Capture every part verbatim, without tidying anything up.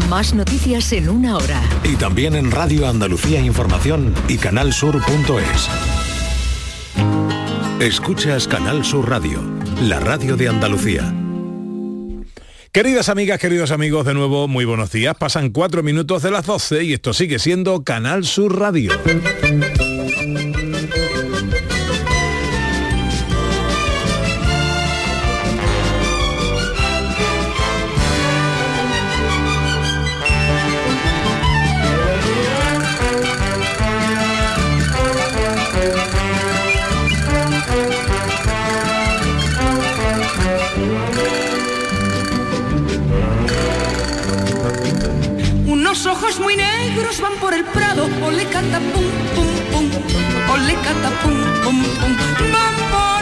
Más noticias en una hora. Y también en Radio Andalucía Información y canal sur punto es. Escuchas Canal Sur Radio, la radio de Andalucía. Queridas amigas, queridos amigos, de nuevo, muy buenos días. Pasan cuatro minutos de las doce y esto sigue siendo Canal Sur Radio. Ojos muy negros van por el prado, ole cata pum pum pum, ole cata pum pum pum, van por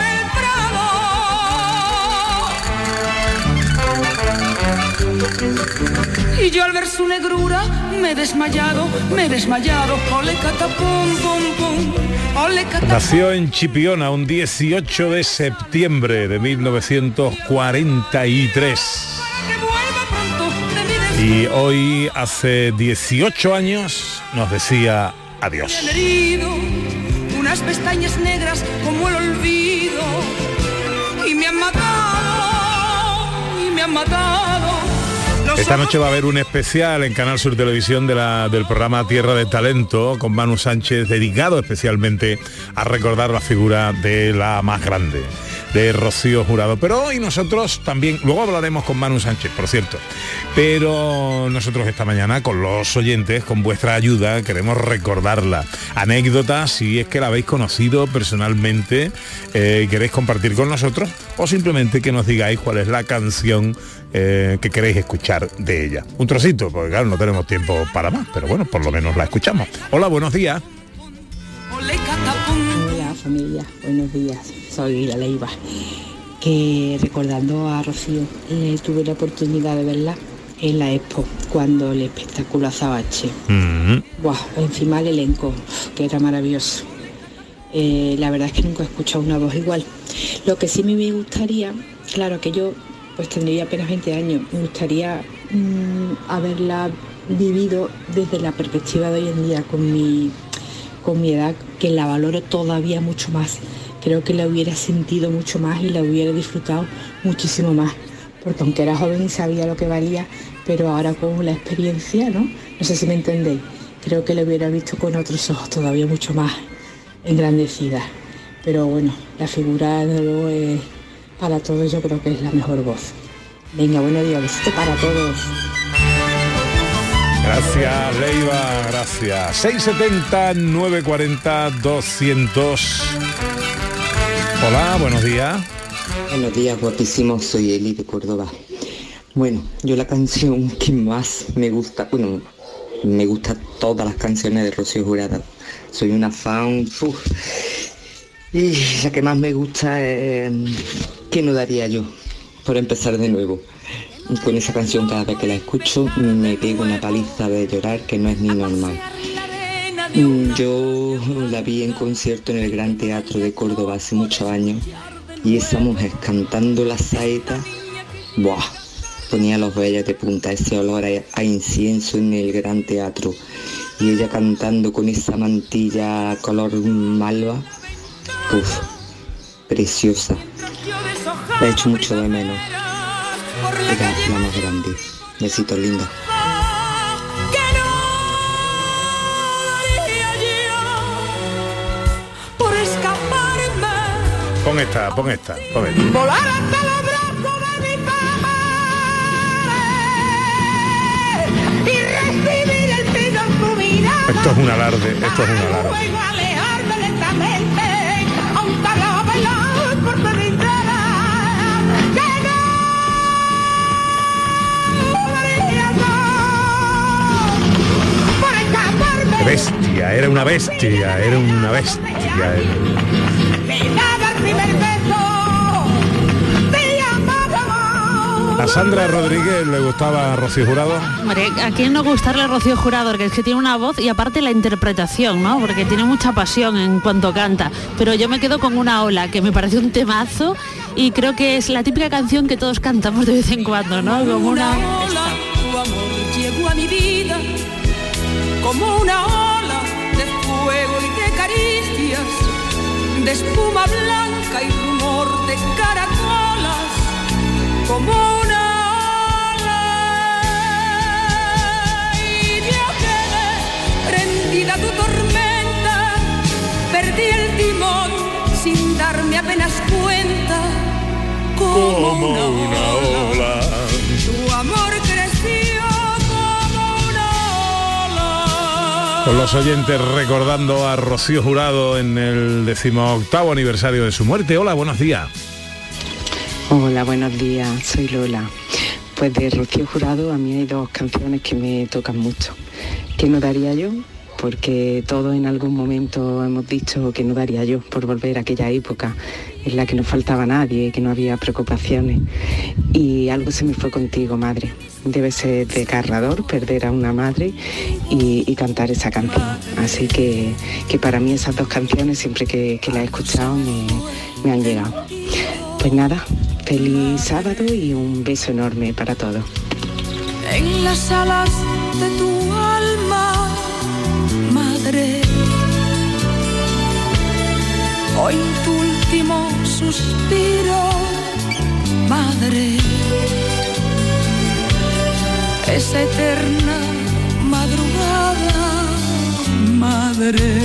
el prado. Y yo al ver su negrura me he desmayado, me he desmayado, ole cata pum pum pum, ole cata. Nació en Chipiona un dieciocho de septiembre de mil novecientos cuarenta y tres. Y hoy, hace dieciocho años, nos decía adiós. Herido, unas pestañas negras como el olvido, y me han matado, y me han matado. Esta noche va a haber un especial en Canal Sur Televisión de la, del programa Tierra de Talento, con Manu Sánchez, dedicado especialmente a recordar la figura de la más grande, de Rocío Jurado. Pero hoy nosotros también, luego hablaremos con Manu Sánchez, por cierto, pero nosotros esta mañana con los oyentes, con vuestra ayuda, queremos recordarla. Anécdotas, si es que la habéis conocido personalmente, eh, queréis compartir con nosotros, o simplemente que nos digáis cuál es la canción eh, que queréis escuchar de ella. Un trocito, porque claro, no tenemos tiempo para más, pero bueno, por lo menos la escuchamos. Hola, buenos días. Hola familia, buenos días. Soy la Leiva, que recordando a Rocío, eh, tuve la oportunidad de verla en la Expo, cuando el espectáculo Azabache. Mm-hmm. Buah, encima el elenco, que era maravilloso. Eh, la verdad es que nunca he escuchado una voz igual. Lo que sí me gustaría, claro que yo pues tendría apenas veinte años, me gustaría mmm, haberla vivido desde la perspectiva de hoy en día, con mi, con mi edad, que la valoro todavía mucho más. Creo que la hubiera sentido mucho más y la hubiera disfrutado muchísimo más, porque aunque era joven y sabía lo que valía, pero ahora con la experiencia, ¿no? No sé si me entendéis, creo que la hubiera visto con otros ojos todavía mucho más engrandecida. Pero bueno, la figura de luego es, para todos yo creo que es la mejor voz. Venga, buenos días, besito para todos. Gracias, Leiva, gracias. seis setenta, nueve cuarenta, doscientos. Hola, buenos días. Buenos días, guapísimos, soy Eli de Córdoba. Bueno, yo la canción que más me gusta, bueno, me gustan todas las canciones de Rocío Jurado. Soy una fan, uf, y la que más me gusta es ¿Qué no daría yo por empezar de nuevo? Con esa canción cada vez que la escucho me pego una paliza de llorar que no es ni normal. Yo la vi en concierto en el Gran Teatro de Córdoba hace muchos años y esa mujer cantando la saeta, ¡buah!, ponía los vellos de punta, ese olor a, a incienso en el Gran Teatro y ella cantando con esa mantilla color malva, ¡uf!, preciosa. La he hecho mucho de menos. Era la más grande. Besitos lindos. Pon esta, pon esta, pon esta. Volar hasta los brazos de mi padre y recibir el pido en tu mirada. Esto es un alarde, esto es un alarde. Luego alejarme lentamente, aunque la bailar por tu entrada. Que no daría yo por escaparme. Bestia, era una bestia, era una bestia. Era... ¿A Sandra Rodríguez le gustaba Rocío Jurado? Hombre, ¿a quién no gustarle Rocío Jurado? Porque es que tiene una voz y aparte la interpretación, ¿no? Porque tiene mucha pasión en cuanto canta. Pero yo me quedo con Una ola, que me parece un temazo y creo que es la típica canción que todos cantamos de vez en cuando, ¿no? Como una... Tu amor llegó a mi como una ola de fuego y de caricias, de espuma blanca y rumor de caracolas, como una ola. Y yo quedé prendida a tu tormenta, perdí el timón sin darme apenas cuenta, como, como una, una ola. Tu amor creció como una ola. Con los oyentes recordando a Rocío Jurado en el decimoctavo aniversario de su muerte. Hola, buenos días. Hola, buenos días, soy Lola. Pues de Rocío Jurado a mí hay dos canciones que me tocan mucho. ¿Qué no daría yo? Porque todos en algún momento hemos dicho que no daría yo por volver a aquella época en la que no faltaba nadie, que no había preocupaciones. Y Algo se me fue contigo, madre. Debe ser desgarrador perder a una madre y, y cantar esa canción. Así que, que para mí esas dos canciones, siempre que, que las he escuchado, me, me han llegado. Pues nada, feliz sábado y un beso enorme para todos. En las alas de tu alma, madre, hoy tu último suspiro, madre, esa eterna madrugada, madre,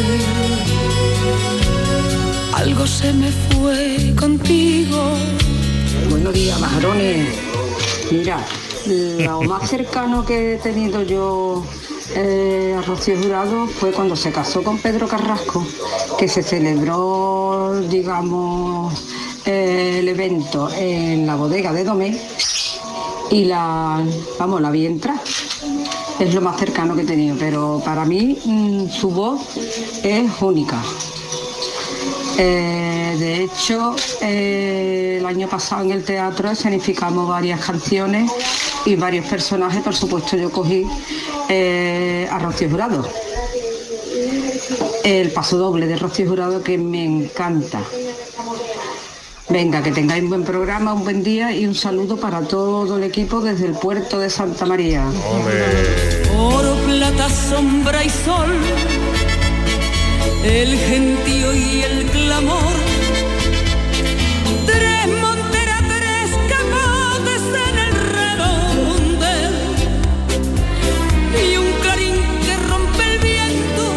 algo se me fue contigo. Buenos días, majarones. Mira, lo más cercano que he tenido yo eh, a Rocío Jurado fue cuando se casó con Pedro Carrasco, que se celebró, digamos, eh, el evento en la bodega de Domé y la, vamos, la vi entrar. Es lo más cercano que he tenido, pero para mí mmm, su voz es única. Eh, de hecho, eh, el año pasado en el teatro escenificamos varias canciones y varios personajes. Por supuesto, yo cogí eh, a Rocío Jurado, el paso doble de Rocío Jurado, que me encanta. Venga, que tengáis un buen programa, un buen día y un saludo para todo el equipo desde el puerto de Santa María. ¡Olé! Oro, plata, sombra y sol, el gentío y el clamor, tres monteras, tres camotes en el redondel y un clarín que rompe el viento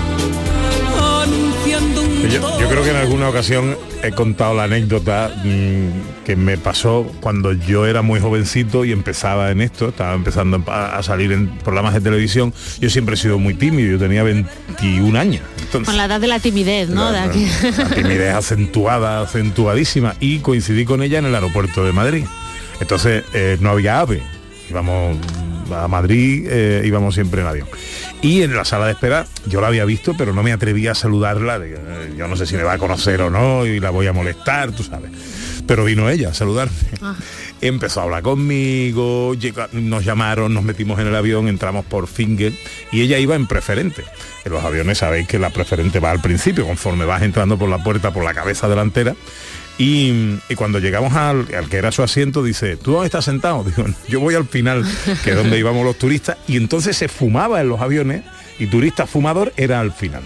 anunciando un yo, yo creo que en alguna ocasión he contado la anécdota mmm, que me pasó cuando yo era muy jovencito y empezaba en esto, estaba empezando a, a salir en programas de televisión. Yo siempre he sido muy tímido, yo tenía veintiún años. Entonces, con la edad de la timidez, ¿no? La, de aquí. la timidez acentuada, acentuadísima, y coincidí con ella en el aeropuerto de Madrid. Entonces eh, no había AVE, íbamos a Madrid, eh, íbamos siempre en avión. Y en la sala de espera yo la había visto, pero no me atrevía a saludarla. Yo no sé si me va a conocer o no y la voy a molestar, tú sabes. Pero vino ella a saludarme. Ah. Empezó a hablar conmigo, nos llamaron, nos metimos en el avión, entramos por Finger y ella iba en preferente. En los aviones sabéis que la preferente va al principio, conforme vas entrando por la puerta, por la cabeza delantera. Y, y cuando llegamos al, al que era su asiento, dice, ¿tú dónde estás sentado? Digo, yo voy al final, que es donde íbamos los turistas, y entonces se fumaba en los aviones, y turista fumador era al final.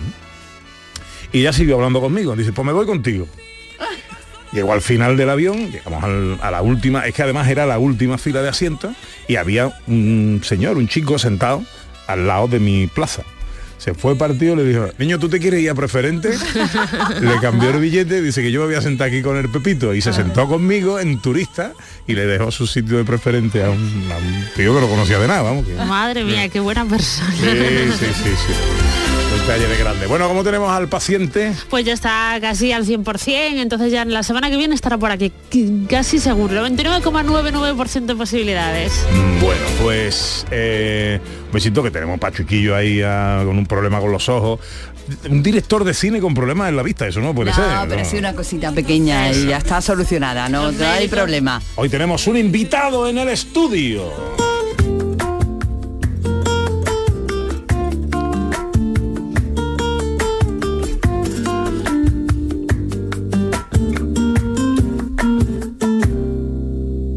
Y ella siguió hablando conmigo, dice, pues me voy contigo. Llegó al final del avión, llegamos al, a la última, es que además era la última fila de asientos, y había un señor, un chico sentado al lado de mi plaza. Se fue partido, le dijo, niño, ¿tú te quieres ir a preferente? Le cambió el billete, dice que yo me voy a sentar aquí con el Pepito, y se sentó conmigo en turista y le dejó su sitio de preferente a un, a un tío que no conocía de nada, vamos. Que, madre mía, qué buena persona. Sí, sí, sí, sí. El taller de grande. Bueno, ¿cómo tenemos al paciente? Pues ya está casi al cien por ciento, entonces ya la semana que viene estará por aquí, casi seguro, noventa y nueve coma noventa y nueve por ciento de posibilidades. Bueno, pues eh, un besito, que tenemos Pachuquillo ahí a, con un problema con los ojos. Un director de cine con problemas en la vista, eso no puede no, ser. No, pero sí una cosita pequeña y ya está solucionada, no, no hay problema. Hoy tenemos un invitado en el estudio.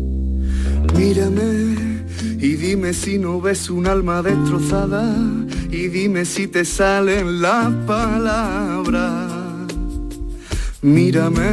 Mírame y dime si no ves un alma destrozada y dime si te salen las palabras. Mírame,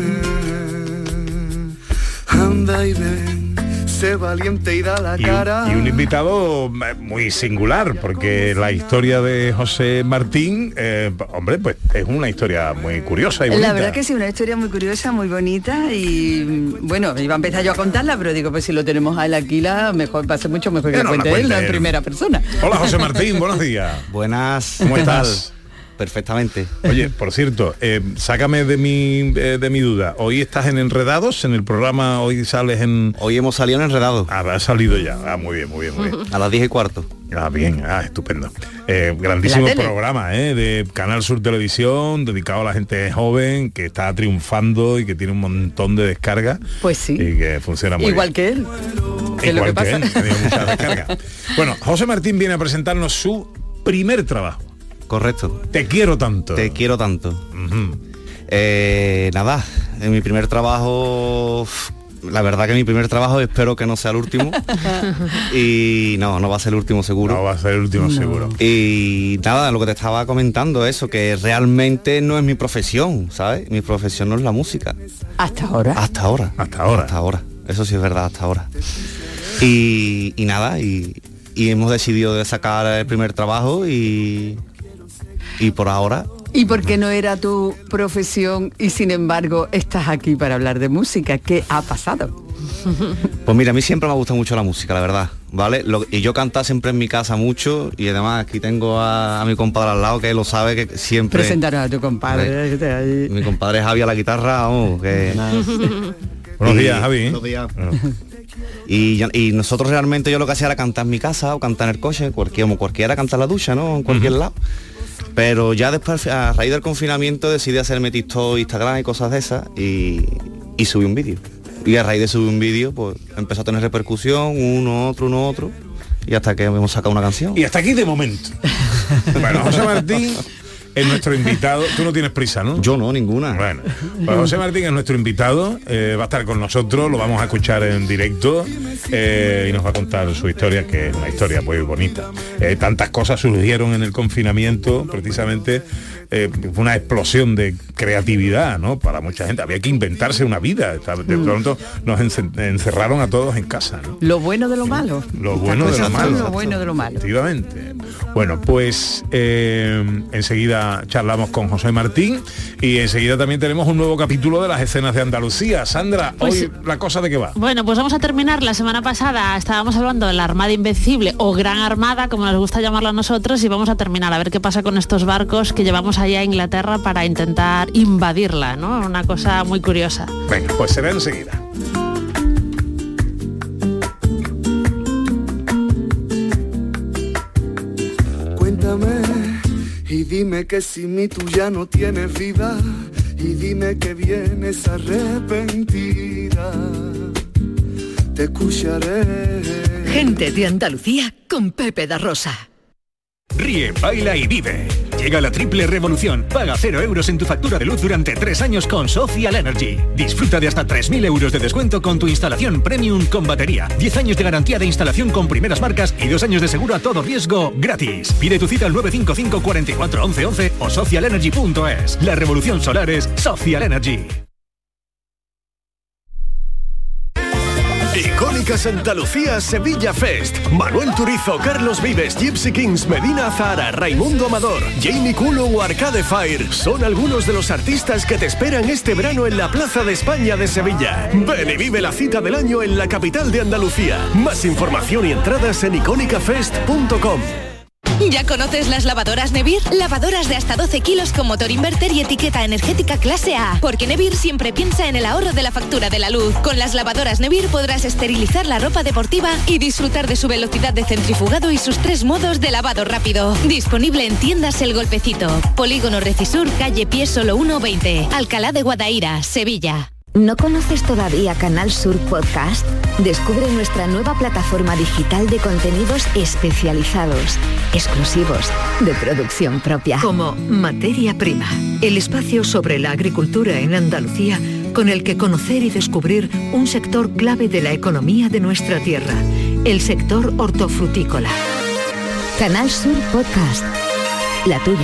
anda y ven, sé valiente y da la Y cara. un, y un invitado muy singular, porque la historia de José Martín, eh, hombre, pues es una historia muy curiosa y bonita. La verdad que sí, una historia muy curiosa, muy bonita y bueno, iba a empezar yo a contarla, pero digo, pues si lo tenemos a él aquí, la mejor, va a ser mucho mejor que Que la no la cuente él, cuente la en él. primera persona. Hola José Martín, buenos días. Buenas, ¿Cómo ¿qué estás? tal? Perfectamente. Oye, por cierto, eh, sácame de mi eh, de mi duda. Hoy estás en Enredados, en el programa, hoy sales en... Hoy hemos salido en Enredados. Ah, has salido ya. Ah, muy bien, muy bien, muy bien. A las diez y cuarto. Ah, bien, ah, estupendo. Eh, grandísimo ¿La tele? programa, ¿eh? De Canal Sur Televisión, dedicado a la gente joven, que está triunfando y que tiene un montón de descargas. Pues sí. Y que funciona muy Igual bien. que él. Que es lo que Igual pasa. él, ha tenido muchas descargas. Bueno, José Martín viene a presentarnos su primer trabajo. Correcto. Te quiero tanto. Te quiero tanto. Eh, nada, en mi primer trabajo, la verdad que mi primer trabajo espero que no sea el último. Y no, no va a ser el último seguro. No va a ser el último seguro. Y nada, lo que te estaba comentando, eso, que realmente no es mi profesión, ¿sabes? Mi profesión no es la música. Hasta ahora. Hasta ahora. Hasta ahora. Hasta ahora. Eso sí es verdad, hasta ahora. Y, y nada, y, y hemos decidido de sacar el primer trabajo y, y por ahora... ¿Y por qué no era tu profesión y sin embargo estás aquí para hablar de música? ¿Qué ha pasado? Pues mira, a mí siempre me ha gustado mucho la música, la verdad, ¿vale? Lo- y yo cantar siempre en mi casa mucho y además aquí tengo a, a mi compadre al lado que lo sabe que siempre... Presentaron a tu compadre. Mi compadre Javi a la guitarra, vamos, que... Buenos Y- días, Javi. Buenos días. Y, ya- y nosotros realmente yo lo que hacía era cantar en mi casa o cantar en el coche, cualquier, como cualquiera canta en la ducha, ¿no? En cualquier lado. Pero ya después, a raíz del confinamiento, decidí hacerme TikTok, Instagram y cosas de esas y, y subí un vídeo. Y a raíz de subir un vídeo, pues empezó a tener repercusión, uno, otro, uno, otro, y hasta que hemos sacado una canción. Y hasta aquí de momento. Bueno, José Martín es nuestro invitado. Tú no tienes prisa, ¿no? Yo no, ninguna. Bueno, pues José Martín es nuestro invitado, eh, va a estar con nosotros, lo vamos a escuchar en directo eh, y nos va a contar su historia, que es una historia muy bonita. Eh, tantas cosas surgieron en el confinamiento, precisamente eh, fue una explosión de creatividad, ¿no? Para mucha gente, había que inventarse una vida. De pronto nos ence- encerraron a todos en casa, ¿no? Lo bueno de lo malo. Lo Estas bueno de cosas lo son malo. Lo bueno de lo malo. Efectivamente. Bueno, pues eh, enseguida charlamos con José Martín y enseguida también tenemos un nuevo capítulo de las escenas de Andalucía. Sandra, Pues- hoy la cosa de qué va. Bueno, pues vamos a terminar. La semana pasada estábamos hablando de la Armada Invencible o Gran Armada, como nos gusta llamarla a nosotros, y vamos a terminar a ver qué pasa con estos barcos que llevamos allá a Inglaterra para intentar invadirla, ¿no? Una cosa muy curiosa. Venga, pues será enseguida. Cuéntame y dime que sin mí tú ya no tienes vida y dime que vienes arrepentida. Te escucharé. Gente de Andalucía con Pepe da Rosa. Ríe, baila y vive. Llega la triple revolución. Paga cero euros en tu factura de luz durante tres años con Social Energy. Disfruta de hasta tres mil euros de descuento con tu instalación premium con batería. diez años de garantía de instalación con primeras marcas y dos años de seguro a todo riesgo gratis. Pide tu cita al nueve cinco cinco, cuatro cuatro, once once o social energy punto es. La revolución solar es Social Energy. Icónicas Andalucía Sevilla Fest. Manuel Turizo, Carlos Vives, Gypsy Kings, Medina Zahara, Raimundo Amador, Jamie Cullum o Arcade Fire son algunos de los artistas que te esperan este verano en la Plaza de España de Sevilla. Ven y vive la cita del año en la capital de Andalucía. Más información y entradas en icónica fest punto com. ¿Ya conoces las lavadoras Nevir? Lavadoras de hasta doce kilos con motor inverter y etiqueta energética clase A. Porque Nevir siempre piensa en el ahorro de la factura de la luz. Con las lavadoras Nevir podrás esterilizar la ropa deportiva y disfrutar de su velocidad de centrifugado y sus tres modos de lavado rápido. Disponible en tiendas El Golpecito. Polígono Recisur, calle Pie Solo uno veinte. Alcalá de Guadaira, Sevilla. ¿No conoces todavía Canal Sur Podcast? Descubre nuestra nueva plataforma digital de contenidos especializados, exclusivos, de producción propia. Como Materia Prima, el espacio sobre la agricultura en Andalucía, con el que conocer y descubrir un sector clave de la economía de nuestra tierra, el sector hortofrutícola. Canal Sur Podcast. La tuya.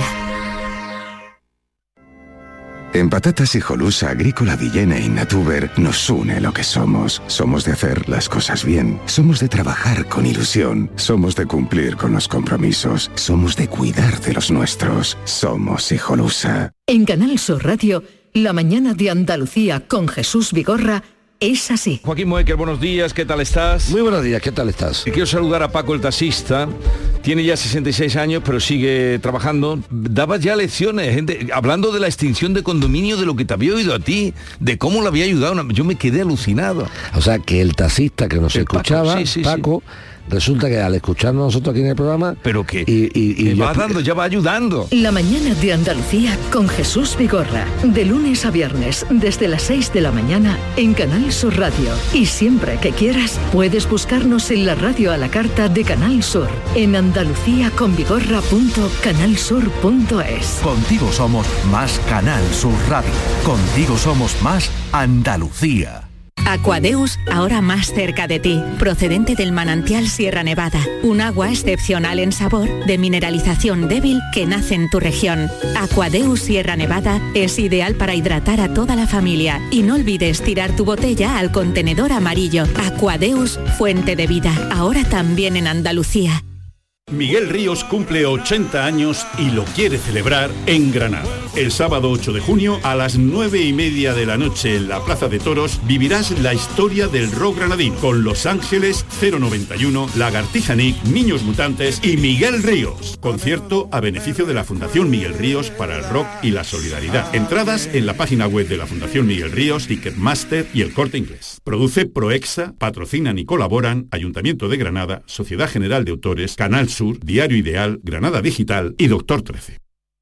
En Patatas Hijolusa, Agrícola Villena y Natuber nos une lo que somos. Somos de hacer las cosas bien. Somos de trabajar con ilusión. Somos de cumplir con los compromisos. Somos de cuidar de los nuestros. Somos Hijolusa. En Canal Sur Radio, la mañana de Andalucía con Jesús Vigorra es así. Joaquín Moecker, buenos días, ¿qué tal estás? Muy buenos días, ¿qué tal estás? Y quiero saludar a Paco el taxista, tiene ya sesenta y seis años, pero sigue trabajando. Daba ya lecciones, gente, hablando de la extinción de condominio, de lo que te había oído a ti, de cómo le había ayudado. Yo me quedé alucinado. O sea, que el taxista que nos el escuchaba, Paco, sí, sí, Paco, sí. Resulta que al escucharnos nosotros aquí en el programa... Pero que y, y, y va yo, dando, ya va ayudando. La mañana de Andalucía con Jesús Vigorra, de lunes a viernes, desde las seis de la mañana, en Canal Sur Radio. Y siempre que quieras, puedes buscarnos en la radio a la carta de Canal Sur, en andaluciaconvigorra punto canal sur punto es. Contigo somos más Canal Sur Radio. Contigo somos más Andalucía. Aquadeus, ahora más cerca de ti, procedente del manantial Sierra Nevada, un agua excepcional en sabor, de mineralización débil que nace en tu región. Aquadeus Sierra Nevada es ideal para hidratar a toda la familia y no olvides tirar tu botella al contenedor amarillo. Aquadeus, fuente de vida, ahora también en Andalucía. Miguel Ríos cumple ochenta años y lo quiere celebrar en Granada. El sábado ocho de junio a las nueve y media de la noche en la Plaza de Toros vivirás la historia del rock granadino con Los Ángeles, cero noventa y uno, Lagartija Nick, Niños Mutantes y Miguel Ríos. Concierto a beneficio de la Fundación Miguel Ríos para el rock y la solidaridad. Entradas en la página web de la Fundación Miguel Ríos, Ticketmaster y El Corte Inglés. Produce Proexa, patrocinan y colaboran Ayuntamiento de Granada, Sociedad General de Autores, Canal Sur, Diario Ideal, Granada Digital y Doctor trece.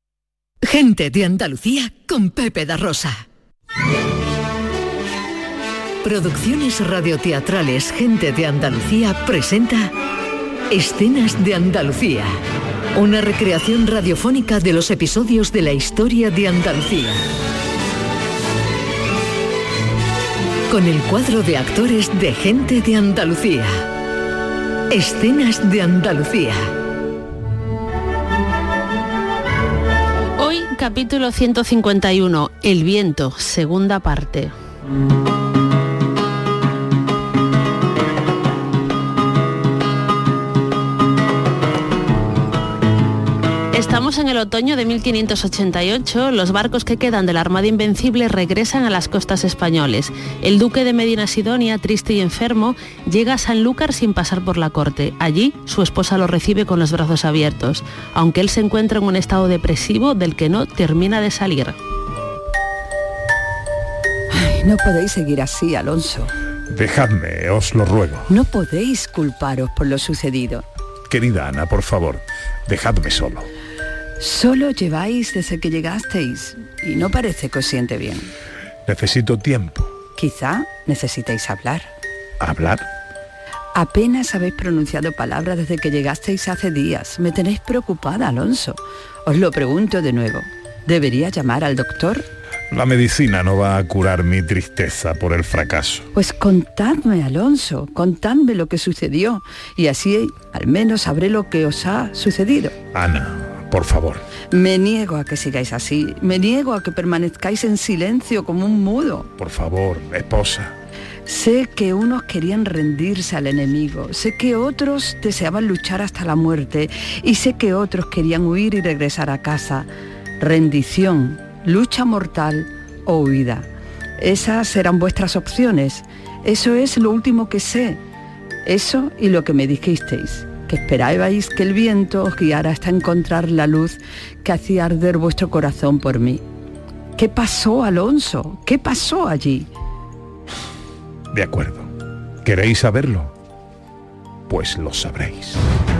Gente de Andalucía con Pepe da Rosa. Producciones radioteatrales Gente de Andalucía presenta Escenas de Andalucía, una recreación radiofónica de los episodios de la historia de Andalucía. Con el cuadro de actores de Gente de Andalucía. Escenas de Andalucía. Hoy, capítulo ciento cincuenta y uno, El viento, segunda parte. Estamos en el otoño de mil quinientos ochenta y ocho, los barcos que quedan de la Armada Invencible regresan a las costas españoles. El duque de Medina Sidonia, triste y enfermo, llega a Sanlúcar sin pasar por la corte. Allí, su esposa lo recibe con los brazos abiertos, aunque él se encuentra en un estado depresivo del que no termina de salir. Ay, no podéis seguir así, Alonso. Dejadme, os lo ruego. No podéis culparos por lo sucedido. Querida Ana, por favor, dejadme solo. Solo lleváis desde que llegasteis y no parece que os siente bien. Necesito tiempo. Quizá necesitéis hablar. ¿Hablar? Apenas habéis pronunciado palabras desde que llegasteis hace días. Me tenéis preocupada, Alonso. Os lo pregunto de nuevo. ¿Debería llamar al doctor? La medicina no va a curar mi tristeza por el fracaso. Pues contadme, Alonso, contadme lo que sucedió y así al menos sabré lo que os ha sucedido. Ana, por favor. Me niego a que sigáis así, me niego a que permanezcáis en silencio como un mudo. Por favor, esposa. Sé que unos querían rendirse al enemigo, sé que otros deseaban luchar hasta la muerte y sé que otros querían huir y regresar a casa. Rendición, lucha mortal o huida. Esas serán vuestras opciones. Eso es lo último que sé. Eso y lo que me dijisteis, que esperabais que el viento os guiara hasta encontrar la luz que hacía arder vuestro corazón por mí. ¿Qué pasó, Alonso? ¿Qué pasó allí? De acuerdo. ¿Queréis saberlo? Pues lo sabréis.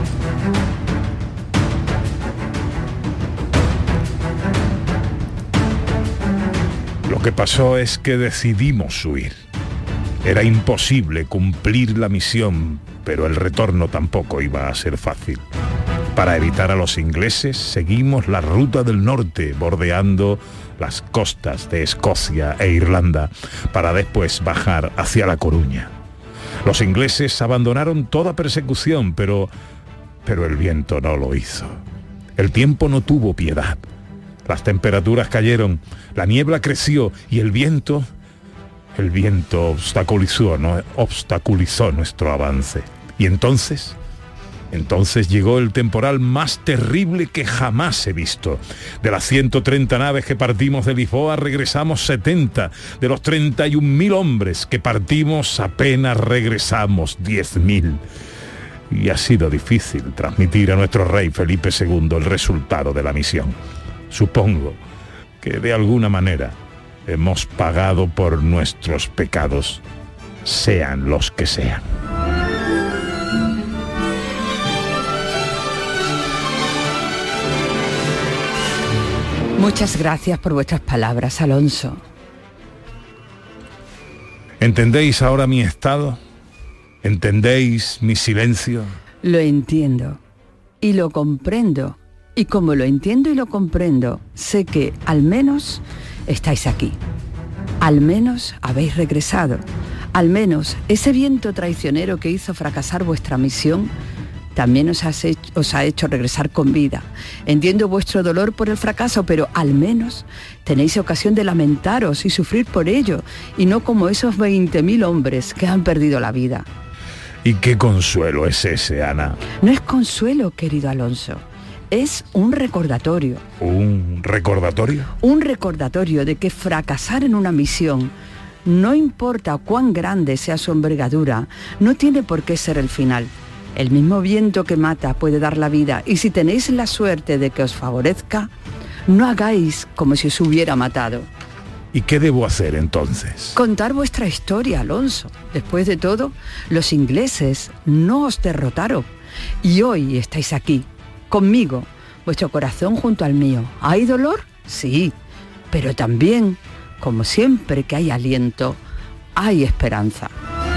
Lo que pasó es que decidimos huir. Era imposible cumplir la misión, pero el retorno tampoco iba a ser fácil. Para evitar a los ingleses, seguimos la ruta del norte, bordeando las costas de Escocia e Irlanda, para después bajar hacia La Coruña. Los ingleses abandonaron toda persecución, pero pero el viento no lo hizo. El tiempo no tuvo piedad. Las temperaturas cayeron, la niebla creció y el viento, el viento obstaculizó, ¿no? obstaculizó nuestro avance. Y entonces, entonces llegó el temporal más terrible que jamás he visto. De las ciento treinta naves que partimos de Lisboa, regresamos setenta. De los treinta y un mil hombres que partimos, apenas regresamos diez mil. Y ha sido difícil transmitir a nuestro rey Felipe segundo el resultado de la misión. Supongo que de alguna manera hemos pagado por nuestros pecados, sean los que sean. Muchas gracias por vuestras palabras, Alonso. ¿Entendéis ahora mi estado? ¿Entendéis mi silencio? Lo entiendo y lo comprendo. Y como lo entiendo y lo comprendo, sé que al menos estáis aquí. Al menos habéis regresado. Al menos ese viento traicionero que hizo fracasar vuestra misión también os, has hecho, os ha hecho regresar con vida. Entiendo vuestro dolor por el fracaso, pero al menos tenéis ocasión de lamentaros y sufrir por ello, y no como esos veinte mil hombres que han perdido la vida. ¿Y qué consuelo es ese, Ana? No es consuelo, querido Alonso. Es un recordatorio. ¿Un recordatorio? Un recordatorio de que fracasar en una misión, no importa cuán grande sea su envergadura, no tiene por qué ser el final. El mismo viento que mata puede dar la vida, y si tenéis la suerte de que os favorezca, no hagáis como si os hubiera matado. ¿Y qué debo hacer entonces? Contar vuestra historia, Alonso. Después de todo, los ingleses no os derrotaron, y hoy estáis aquí, conmigo, vuestro corazón junto al mío. ¿Hay dolor? Sí, pero también, como siempre que hay aliento, hay esperanza.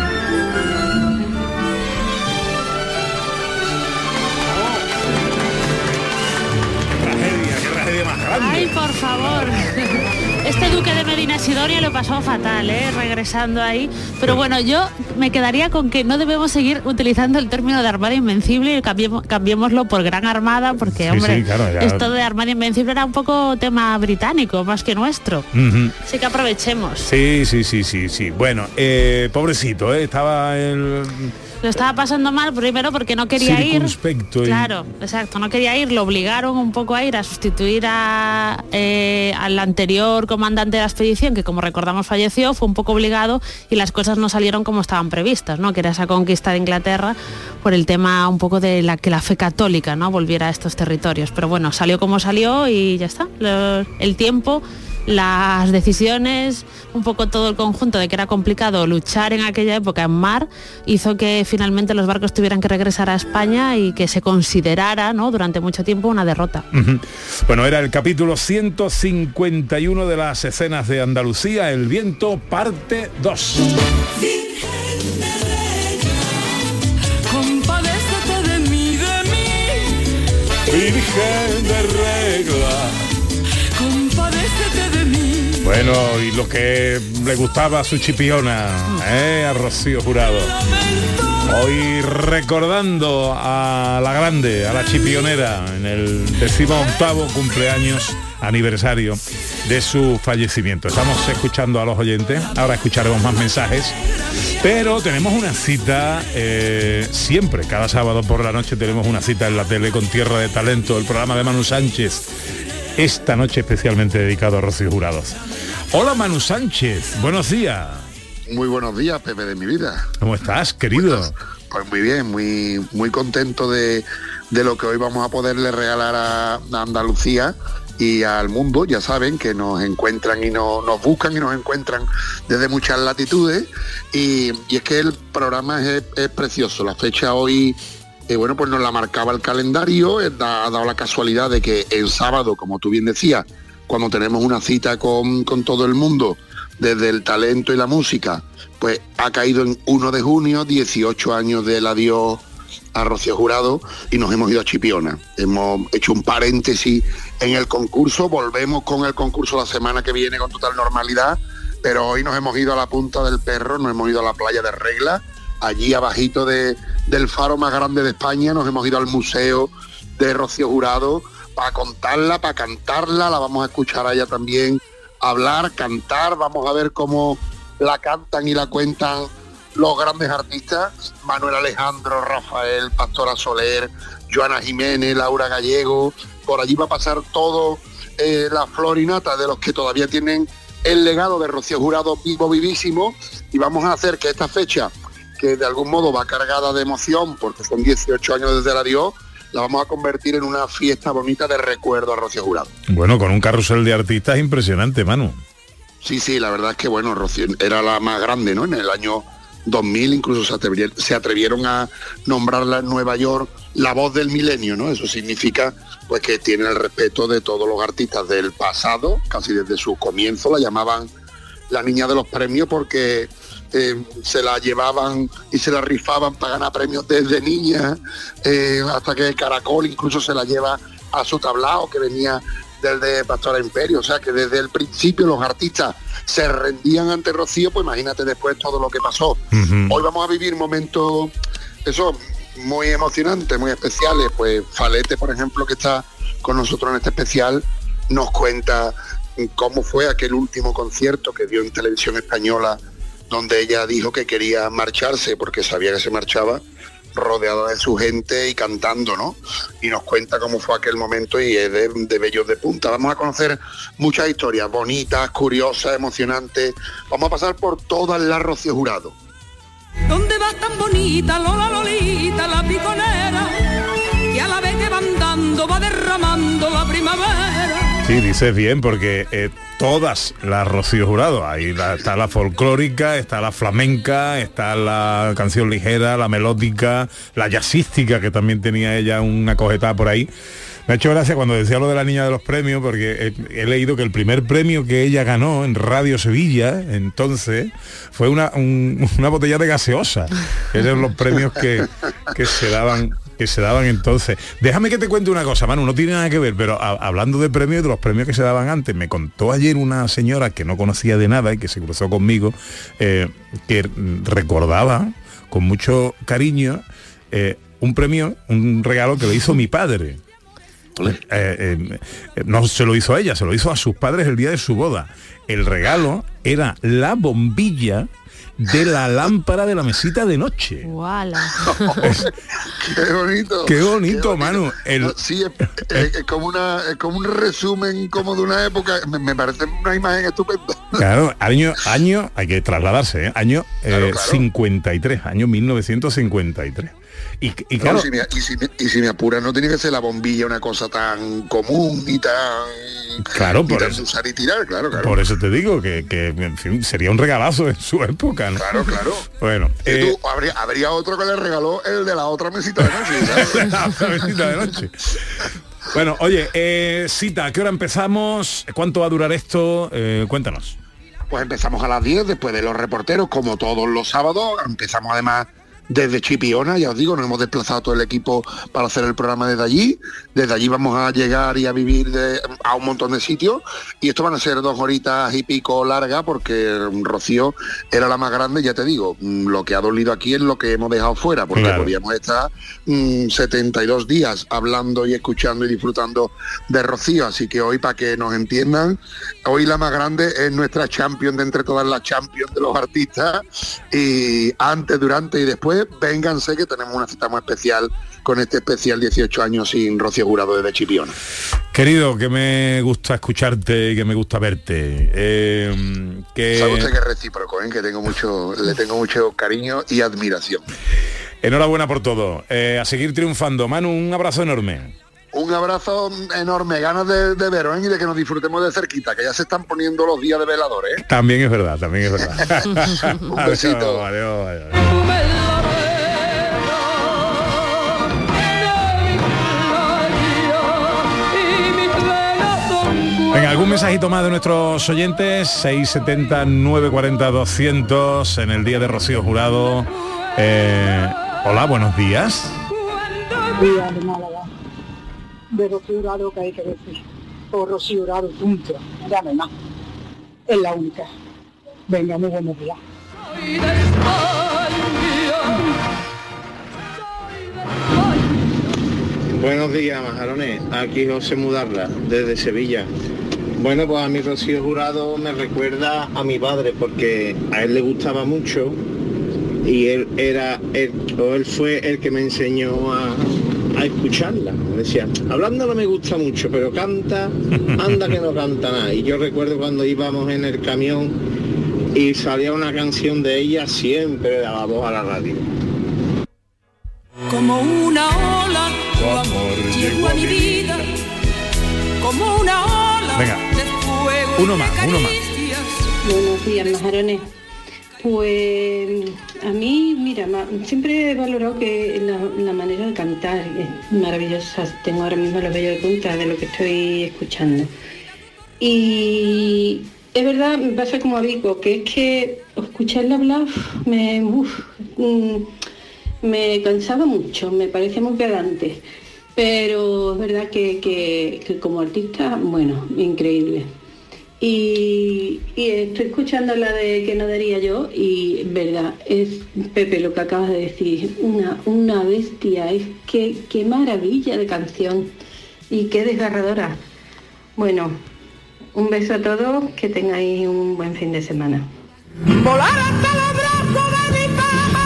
Tragedia, qué tragedia más grande. Ay, por favor. Este duque de Medina Sidonia lo pasó fatal, ¿eh? Regresando ahí. Pero bueno, yo me quedaría con que no debemos seguir utilizando el término de Armada Invencible y cambiemos, cambiémoslo por Gran Armada, porque, sí, hombre, sí, claro, ya... esto de Armada Invencible era un poco tema británico, más que nuestro. Uh-huh. Así que aprovechemos. Sí, sí, sí, sí, sí. Bueno, eh, pobrecito, ¿eh? Estaba el... Lo estaba pasando mal, primero porque no quería ir. Y... Claro, exacto, no quería ir, lo obligaron un poco a ir a sustituir a, eh, al anterior comandante de la expedición, que como recordamos falleció, fue un poco obligado y las cosas no salieron como estaban previstas, ¿no? Que era esa conquista de Inglaterra por el tema un poco de la que la fe católica, ¿no? Volviera a estos territorios. Pero bueno, salió como salió y ya está. Lo, el tiempo, las decisiones, un poco todo el conjunto de que era complicado luchar en aquella época en mar, hizo que finalmente los barcos tuvieran que regresar a España y que se considerara, ¿no?, durante mucho tiempo una derrota. Uh-huh. Bueno, era el capítulo ciento cincuenta y uno de las escenas de Andalucía, El viento, parte dos. Compadécete de mí, de mí, Virgen de regla. Compadécete de mí. Bueno, y lo que le gustaba a su chipiona, ¿eh? A Rocío Jurado. Hoy recordando a la grande, a la chipionera, en el decimoctavo cumpleaños aniversario de su fallecimiento. Estamos escuchando a los oyentes, ahora escucharemos más mensajes, pero tenemos una cita eh, siempre, cada sábado por la noche tenemos una cita en la tele con Tierra de Talento, el programa de Manu Sánchez, esta noche especialmente dedicado a Rocío Jurado. Hola Manu Sánchez, buenos días. Muy buenos días, Pepe de mi vida. ¿Cómo estás, querido? Pues, pues muy bien, muy muy contento de, de lo que hoy vamos a poderle regalar a, a Andalucía y al mundo. Ya saben que nos encuentran y no, nos buscan y nos encuentran desde muchas latitudes. Y, y es que el programa es, es precioso. La fecha hoy, eh, bueno, pues nos la marcaba el calendario. Ha dado la casualidad de que el sábado, como tú bien decías, cuando tenemos una cita con, con todo el mundo, desde el talento y la música, pues ha caído en uno de junio, dieciocho años del adiós a Rocío Jurado, y nos hemos ido a Chipiona. Hemos hecho un paréntesis en el concurso, volvemos con el concurso la semana que viene con total normalidad, pero hoy nos hemos ido a la Punta del Perro, nos hemos ido a la playa de Regla, allí abajito de, del faro más grande de España. Nos hemos ido al museo de Rocío Jurado para contarla, para cantarla. La vamos a escuchar a ella también hablar, cantar. Vamos a ver cómo la cantan y la cuentan los grandes artistas: Manuel Alejandro, Rafael, Pastora Soler, Joana Jiménez, Laura Gallego. Por allí va a pasar todo eh, la flor y nata de los que todavía tienen el legado de Rocío Jurado vivo, vivísimo, y vamos a hacer que esta fecha, que de algún modo va cargada de emoción porque son dieciocho años desde el adiós, la vamos a convertir en una fiesta bonita de recuerdo a Rocío Jurado. Bueno, con un carrusel de artistas impresionante, Manu. Sí, sí, la verdad es que bueno, Rocío era la más grande, ¿no? En el año dos mil incluso se atrevieron, se atrevieron a nombrarla en Nueva York la voz del milenio, ¿no? Eso significa pues que tiene el respeto de todos los artistas del pasado, casi desde su comienzo. La llamaban la niña de los premios porque eh, se la llevaban y se la rifaban para ganar premios desde niña, eh, hasta que Caracol incluso se la lleva a su tablao, que venía del de Pastora Imperio. O sea que desde el principio los artistas se rendían ante Rocío, pues imagínate después todo lo que pasó. Uh-huh. Hoy vamos a vivir momentos, eso, muy emocionantes, muy especiales. Pues Falete, por ejemplo, que está con nosotros en este especial, nos cuenta cómo fue aquel último concierto que dio en Televisión Española, donde ella dijo que quería marcharse porque sabía que se marchaba, rodeada de su gente y cantando, ¿no? Y nos cuenta cómo fue aquel momento y es de, de vellos de punta. Vamos a conocer muchas historias bonitas, curiosas, emocionantes. Vamos a pasar por todas las Rocío Jurado. ¿Dónde vas tan bonita, Lola Lolita, la piconera, que a la vez que van dando va derramando la primavera? Sí, dices bien, porque eh, todas las Rocío Jurado, ahí la, está la folclórica, está la flamenca, está la canción ligera, la melódica, la jazzística, que también tenía ella una cojetada por ahí. Me ha hecho gracia cuando decía lo de la niña de los premios, porque he, he leído que el primer premio que ella ganó en Radio Sevilla, entonces, fue una, un, una botella de gaseosa. Eran los premios que, que se daban que se daban entonces. Déjame que te cuente una cosa, Manu, no tiene nada que ver, pero a, hablando de premios, de los premios que se daban antes, me contó ayer una señora que no conocía de nada y que se cruzó conmigo, eh, que recordaba con mucho cariño eh, un premio, un regalo que le hizo mi padre. Eh, eh, no se lo hizo a ella, se lo hizo a sus padres el día de su boda. El regalo era la bombilla de la lámpara de la mesita de noche. ¡Wala! ¡Qué bonito! ¡Qué bonito, Manu! El, sí, es, es, es, como una, es como un resumen como de una época. Me, me parece una imagen estupenda. Claro, año, año, hay que trasladarse, ¿eh? Año eh, claro, claro. cincuenta y tres, año mil novecientos cincuenta y tres. Y, y claro, no, si me, y, si me, y si me apura, no tiene que ser la bombilla una cosa tan común y tan claro y por tan eso usar y tirar, claro, claro. Por eso te digo que, que en fin, sería un regalazo en su época, ¿no? Claro, claro. Bueno, eh, tú, habría, habría otro que le regaló el de la otra mesita de noche, ¿sabes? La otra mesita de noche. Bueno, oye, eh, cita, ¿a qué hora empezamos? ¿Cuánto va a durar esto? Eh, cuéntanos. Pues empezamos a las diez, después de los reporteros, como todos los sábados. Empezamos además desde Chipiona, ya os digo, nos hemos desplazado todo el equipo para hacer el programa desde allí. Desde allí vamos a llegar y a vivir de, a un montón de sitios. Y esto van a ser dos horitas y pico largas, porque Rocío era la más grande, ya te digo. Lo que ha dolido aquí es lo que hemos dejado fuera, porque claro, podíamos estar mmm, setenta y dos días hablando y escuchando y disfrutando de Rocío. Así que hoy, para que nos entiendan, hoy la más grande es nuestra champion de entre todas las champions de los artistas. Y antes, durante y después, vénganse, que tenemos una cita muy especial con este especial dieciocho años sin Rocío Jurado desde Chipiona. Querido, que me gusta escucharte y que me gusta verte. Eh, que... Sabe usted que es recíproco, ¿eh? Que tengo mucho, le tengo mucho cariño y admiración. Enhorabuena por todo. Eh, a seguir triunfando. Manu, un abrazo enorme. Un abrazo enorme, ganas de, de veros, ¿eh? Y de que nos disfrutemos de cerquita, que ya se están poniendo los días de veladores, ¿eh? También es verdad, también es verdad. Un besito. Adiós, adiós, adiós. Venga, algún mensajito más de nuestros oyentes. Seis setenta, nueve cuarenta, doscientos en el día de Rocío Jurado. Eh, hola, buenos días. Días de Málaga. De Rocío Jurado, que hay que decir. O Rocío Jurado, punto. Ya no hay más. Es la única. Venga, muy buenos días. Buenos días, majarones. Aquí José Mudarla, desde Sevilla. Bueno, pues a mi Rocío Jurado me recuerda a mi padre, porque a él le gustaba mucho y él era él, o él fue el que me enseñó a, a escucharla. Me decía, hablando no me gusta mucho, pero canta, anda que no canta nada. Y yo recuerdo cuando íbamos en el camión y salía una canción de ella, siempre daba voz a la radio. Como una ola, tu amor llegó a mi vida, como una ola Venga, de fuego y uno de más, uno más. caricias. Buenos días, majarones. Pues a mí, mira, ma- siempre he valorado que la, la manera de cantar es maravillosa. Tengo ahora mismo los vellos de punta de lo que estoy escuchando. Y es verdad, me pasa como a Vico, que es que escucharla hablar me, uf, mm, me cansaba mucho, me parecía muy pedante. Pero es verdad que, que, que como artista, bueno, increíble. Y, y estoy escuchando la de Que no daría yo y verdad, es Pepe lo que acabas de decir, una, una bestia, es que qué maravilla de canción y qué desgarradora. Bueno, un beso a todos, que tengáis un buen fin de semana. Volar hasta los brazos de mi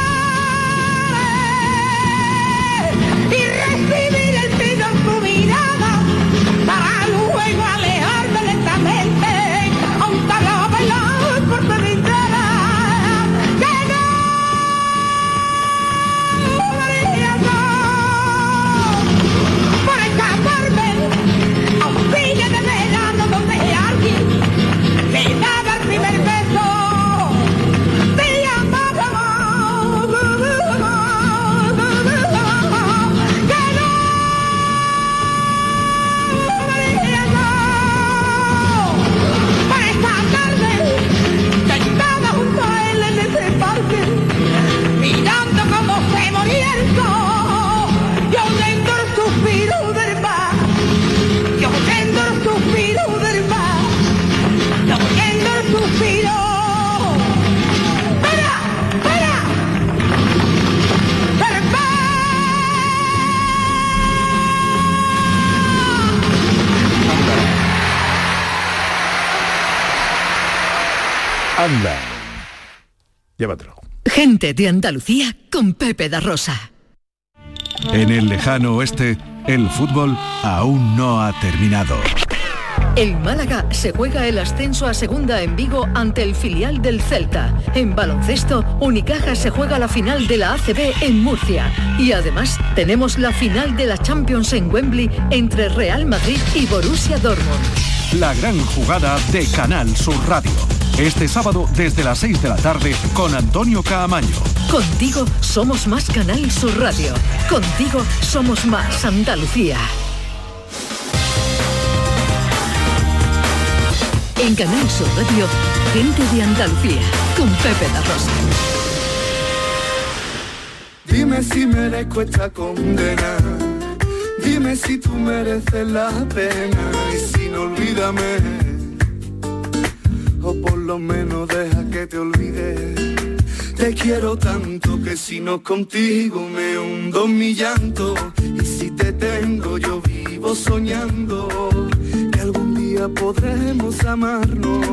padre y recibir el pido en tu mirada para luego alejarme lentamente a un talado bailar por tu ventana. Que no daría yo por escaparme a un fin de verano donde alguien me daba el primer beso. Mirando cómo se moría el sol, y oyendo el suspiro del mar, y oyendo el suspiro del mar, y oyendo el suspiro. ¡Para! ¡Para! ¡Del Anda. Llévatelo. Gente de Andalucía con Pepe da Rosa. En el lejano oeste, el fútbol aún no ha terminado. El Málaga se juega el ascenso a segunda en Vigo ante el filial del Celta. En baloncesto, Unicaja se juega la final de la A C B en Murcia. Y además tenemos la final de la Champions en Wembley entre Real Madrid y Borussia Dortmund. La gran jugada de Canal Sur Radio. Este sábado desde las seis de la tarde con Antonio Caamaño. Contigo somos más Canal Sur Radio. Contigo somos más Andalucía. En Canal Sur Radio, Gente de Andalucía, con Pepe da Rosa. Dime si merezco esta condena, dime si tú mereces la pena, y si no, olvídame, o por lo menos deja que te olvide. Te quiero tanto que si no contigo me hundo en mi llanto, y si te tengo yo vivo soñando que algún día podremos amarnos,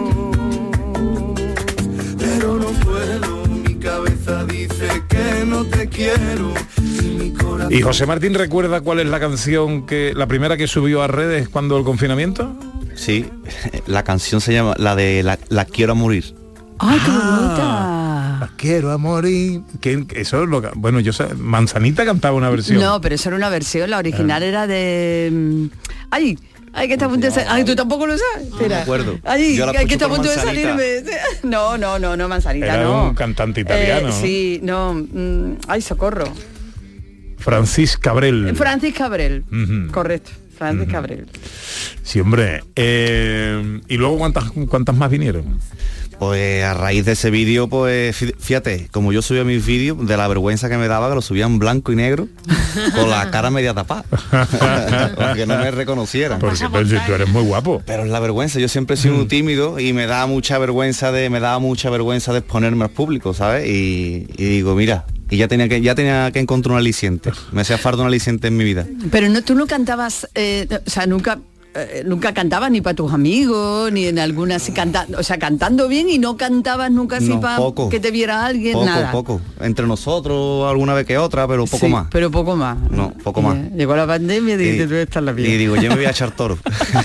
pero no puedo, mi cabeza dice que no te quiero. ¿Y José Martín recuerda cuál es la canción que la primera que subió a redes cuando el confinamiento? Sí, la canción se llama la de La, la quiero a morir. ¡Ay, qué Ah, bonita! La quiero a morir. Que eso es lo que, bueno, yo sé, Manzanita cantaba una versión. No, pero eso era una versión, la original era de... mm, ¡Ay! Ay, que está a punto de salir. Ay, tú tampoco lo sabes. Espera. No me acuerdo. Ay, Yo la que, que está a escucho punto por de Manzanita. salirme. No, no, no, no, Manzanita, Era no. un cantante italiano. Eh, sí, no. mm, ay, socorro. Francis Cabrel. Francis Cabrel. Ujú. Correcto. Francis Cabrel. Sí, hombre. Eh, ¿Y luego cuántas cuántas más vinieron? Pues a raíz de ese vídeo, pues fíjate, como yo subía mis vídeos, de la vergüenza que me daba que lo subía en blanco y negro, con la cara media tapada, para que no me reconocieran. Porque pero, si tú eres muy guapo. Pero es la vergüenza, yo siempre he sido muy tímido y me da mucha vergüenza de, me daba mucha vergüenza de exponerme al público, ¿sabes? Y, y digo, mira, y ya tenía que ya tenía que encontrar un aliciente. Me hacía falta un aliciente en mi vida. Pero no, tú no cantabas, eh, o sea, nunca. Eh, nunca cantabas ni para tus amigos ni en alguna así cantando, o sea, cantando bien y no cantabas nunca así no, para que te viera alguien, poco, nada. Poco, entre nosotros alguna vez que otra, pero poco sí, más. Pero poco más. No, poco más. Llegó la pandemia y dijiste, tú estás la vida. Y digo, yo me voy a echar toro.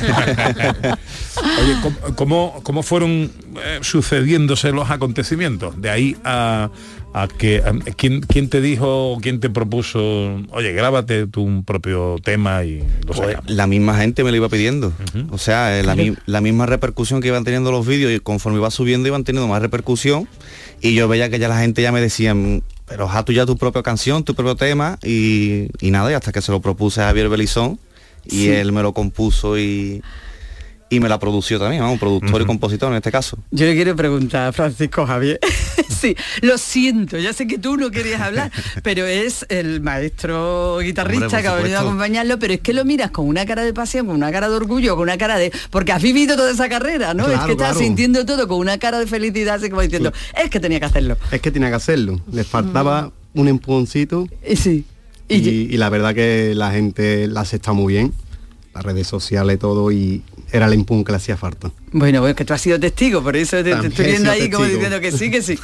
Oye, ¿cómo, cómo, cómo fueron eh, sucediéndose los acontecimientos? De ahí a, a que a, ¿quién, quién te dijo, quién te propuso, oye, grábate tu propio tema y lo pues, sacamos? la misma gente me lo iba pidiendo. Uh-huh. O sea, eh, la, mi, la misma repercusión que iban teniendo los vídeos, y conforme iba subiendo iban teniendo más repercusión, y yo veía que ya la gente ya me decían, pero haz tú ya tu propia canción, tu propio tema, y, y nada, y hasta que se lo propuse a Javier Belizón, y sí. él me lo compuso y... y me la produció también, vamos, productor uh-huh. y compositor en este caso. Yo le quiero preguntar a Francisco Javier, sí, lo siento, ya sé que tú no querías hablar, pero es el maestro guitarrista Hombre, que ha venido a acompañarlo, pero es que lo miras con una cara de pasión, con una cara de orgullo, con una cara de... porque has vivido toda esa carrera, ¿no? Claro, es que estás claro. sintiendo todo con una cara de felicidad, así como diciendo, sí. es que tenía que hacerlo. Es que tenía que hacerlo, le faltaba uh-huh. un empujoncito y, sí. y, y, y la verdad que la gente la acepta muy bien, las redes sociales, todo, y era el empujón que le hacía falta. Bueno, pues que tú has sido testigo, por eso te, te estoy viendo ahí testigo. Como diciendo que sí, que sí.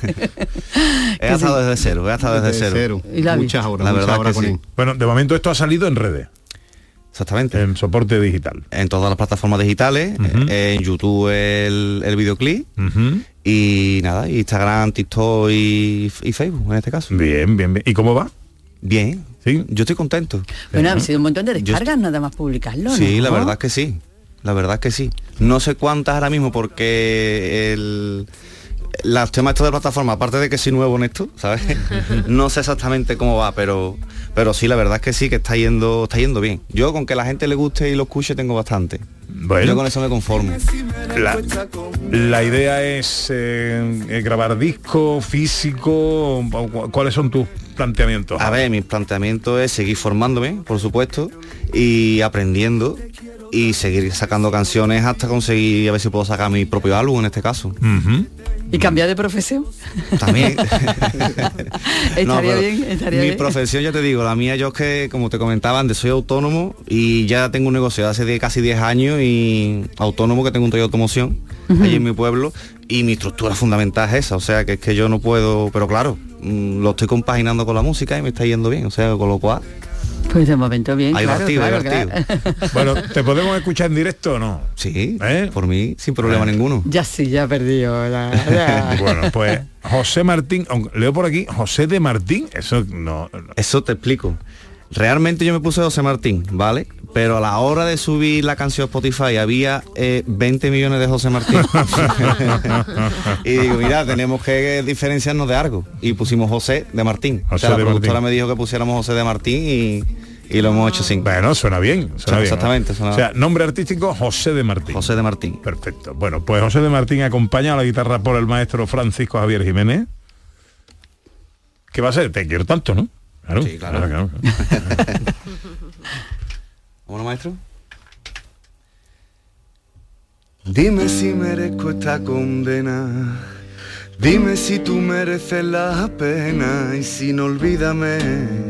He estado sí. desde cero, he estado desde, desde cero. cero. Y la muchas horas, la muchas verdad horas que con sí. él. Bueno, de momento esto ha salido en redes. Exactamente. En soporte digital. En todas las plataformas digitales, uh-huh. en YouTube el, el videoclip, uh-huh. y nada, Instagram, TikTok y, y Facebook en este caso. Bien, bien, bien. ¿Y cómo va? Bien, sí, yo estoy contento. Bueno, ha sido un montón de descargas estoy... nada más publicarlo, ¿no? Sí, la verdad es que sí, la verdad es que sí. No sé cuántas ahora mismo porque el... los temas estos de plataforma, aparte de que soy nuevo en esto, ¿sabes? No sé exactamente cómo va, pero pero sí, la verdad es que sí, que está yendo está yendo bien. Yo con que la gente le guste y lo escuche tengo bastante. Bueno, yo con eso me conformo. La, la idea es eh, grabar disco, físico, ¿cuáles son tus planteamientos? A ver, mi planteamiento es seguir formándome, por supuesto, y aprendiendo y seguir sacando canciones hasta conseguir a ver si puedo sacar mi propio álbum en este caso. Uh-huh. ¿Y cambiar de profesión? También. estaría no, bien, estaría mi bien. profesión, ya te digo, la mía yo es que, como te comentaba antes, soy autónomo y ya tengo un negocio de hace diez, casi diez años y autónomo, que tengo un taller de automoción uh-huh. allí en mi pueblo, y mi estructura fundamental es esa, o sea, que es que yo no puedo, pero claro, mmm, lo estoy compaginando con la música y me está yendo bien, o sea, con lo cual... Pues de momento bien, hay claro, divertido, claro, divertido. Claro. Bueno, ¿te podemos escuchar en directo o no? Sí, ¿eh? Por mí, sin problema ¿Eh? ninguno. Ya sí, ya he perdido. La, la... Bueno, pues José Martín, leo por aquí, José de Martín, eso no, no... Eso te explico. Realmente yo me puse José Martín, ¿vale? Pero a la hora de subir la canción a Spotify había eh, veinte millones de José Martín. Y digo, mira, tenemos que diferenciarnos de algo. Y pusimos José de Martín. José o sea, la productora Martín. me dijo que pusiéramos José de Martín y, y lo hemos hecho sin. Bueno, suena bien. Suena bien, exactamente. ¿no? Suena... O sea, nombre artístico José de Martín. José de Martín. Perfecto. Bueno, pues José de Martín acompaña a la guitarra por el maestro Francisco Javier Jiménez. ¿Qué va a ser? Te quiero tanto, ¿no? Claro, sí, claro. claro, claro. ¿Vámonos, maestro? Dime si merezco esta condena, dime si tú mereces la pena, y si no, olvídame,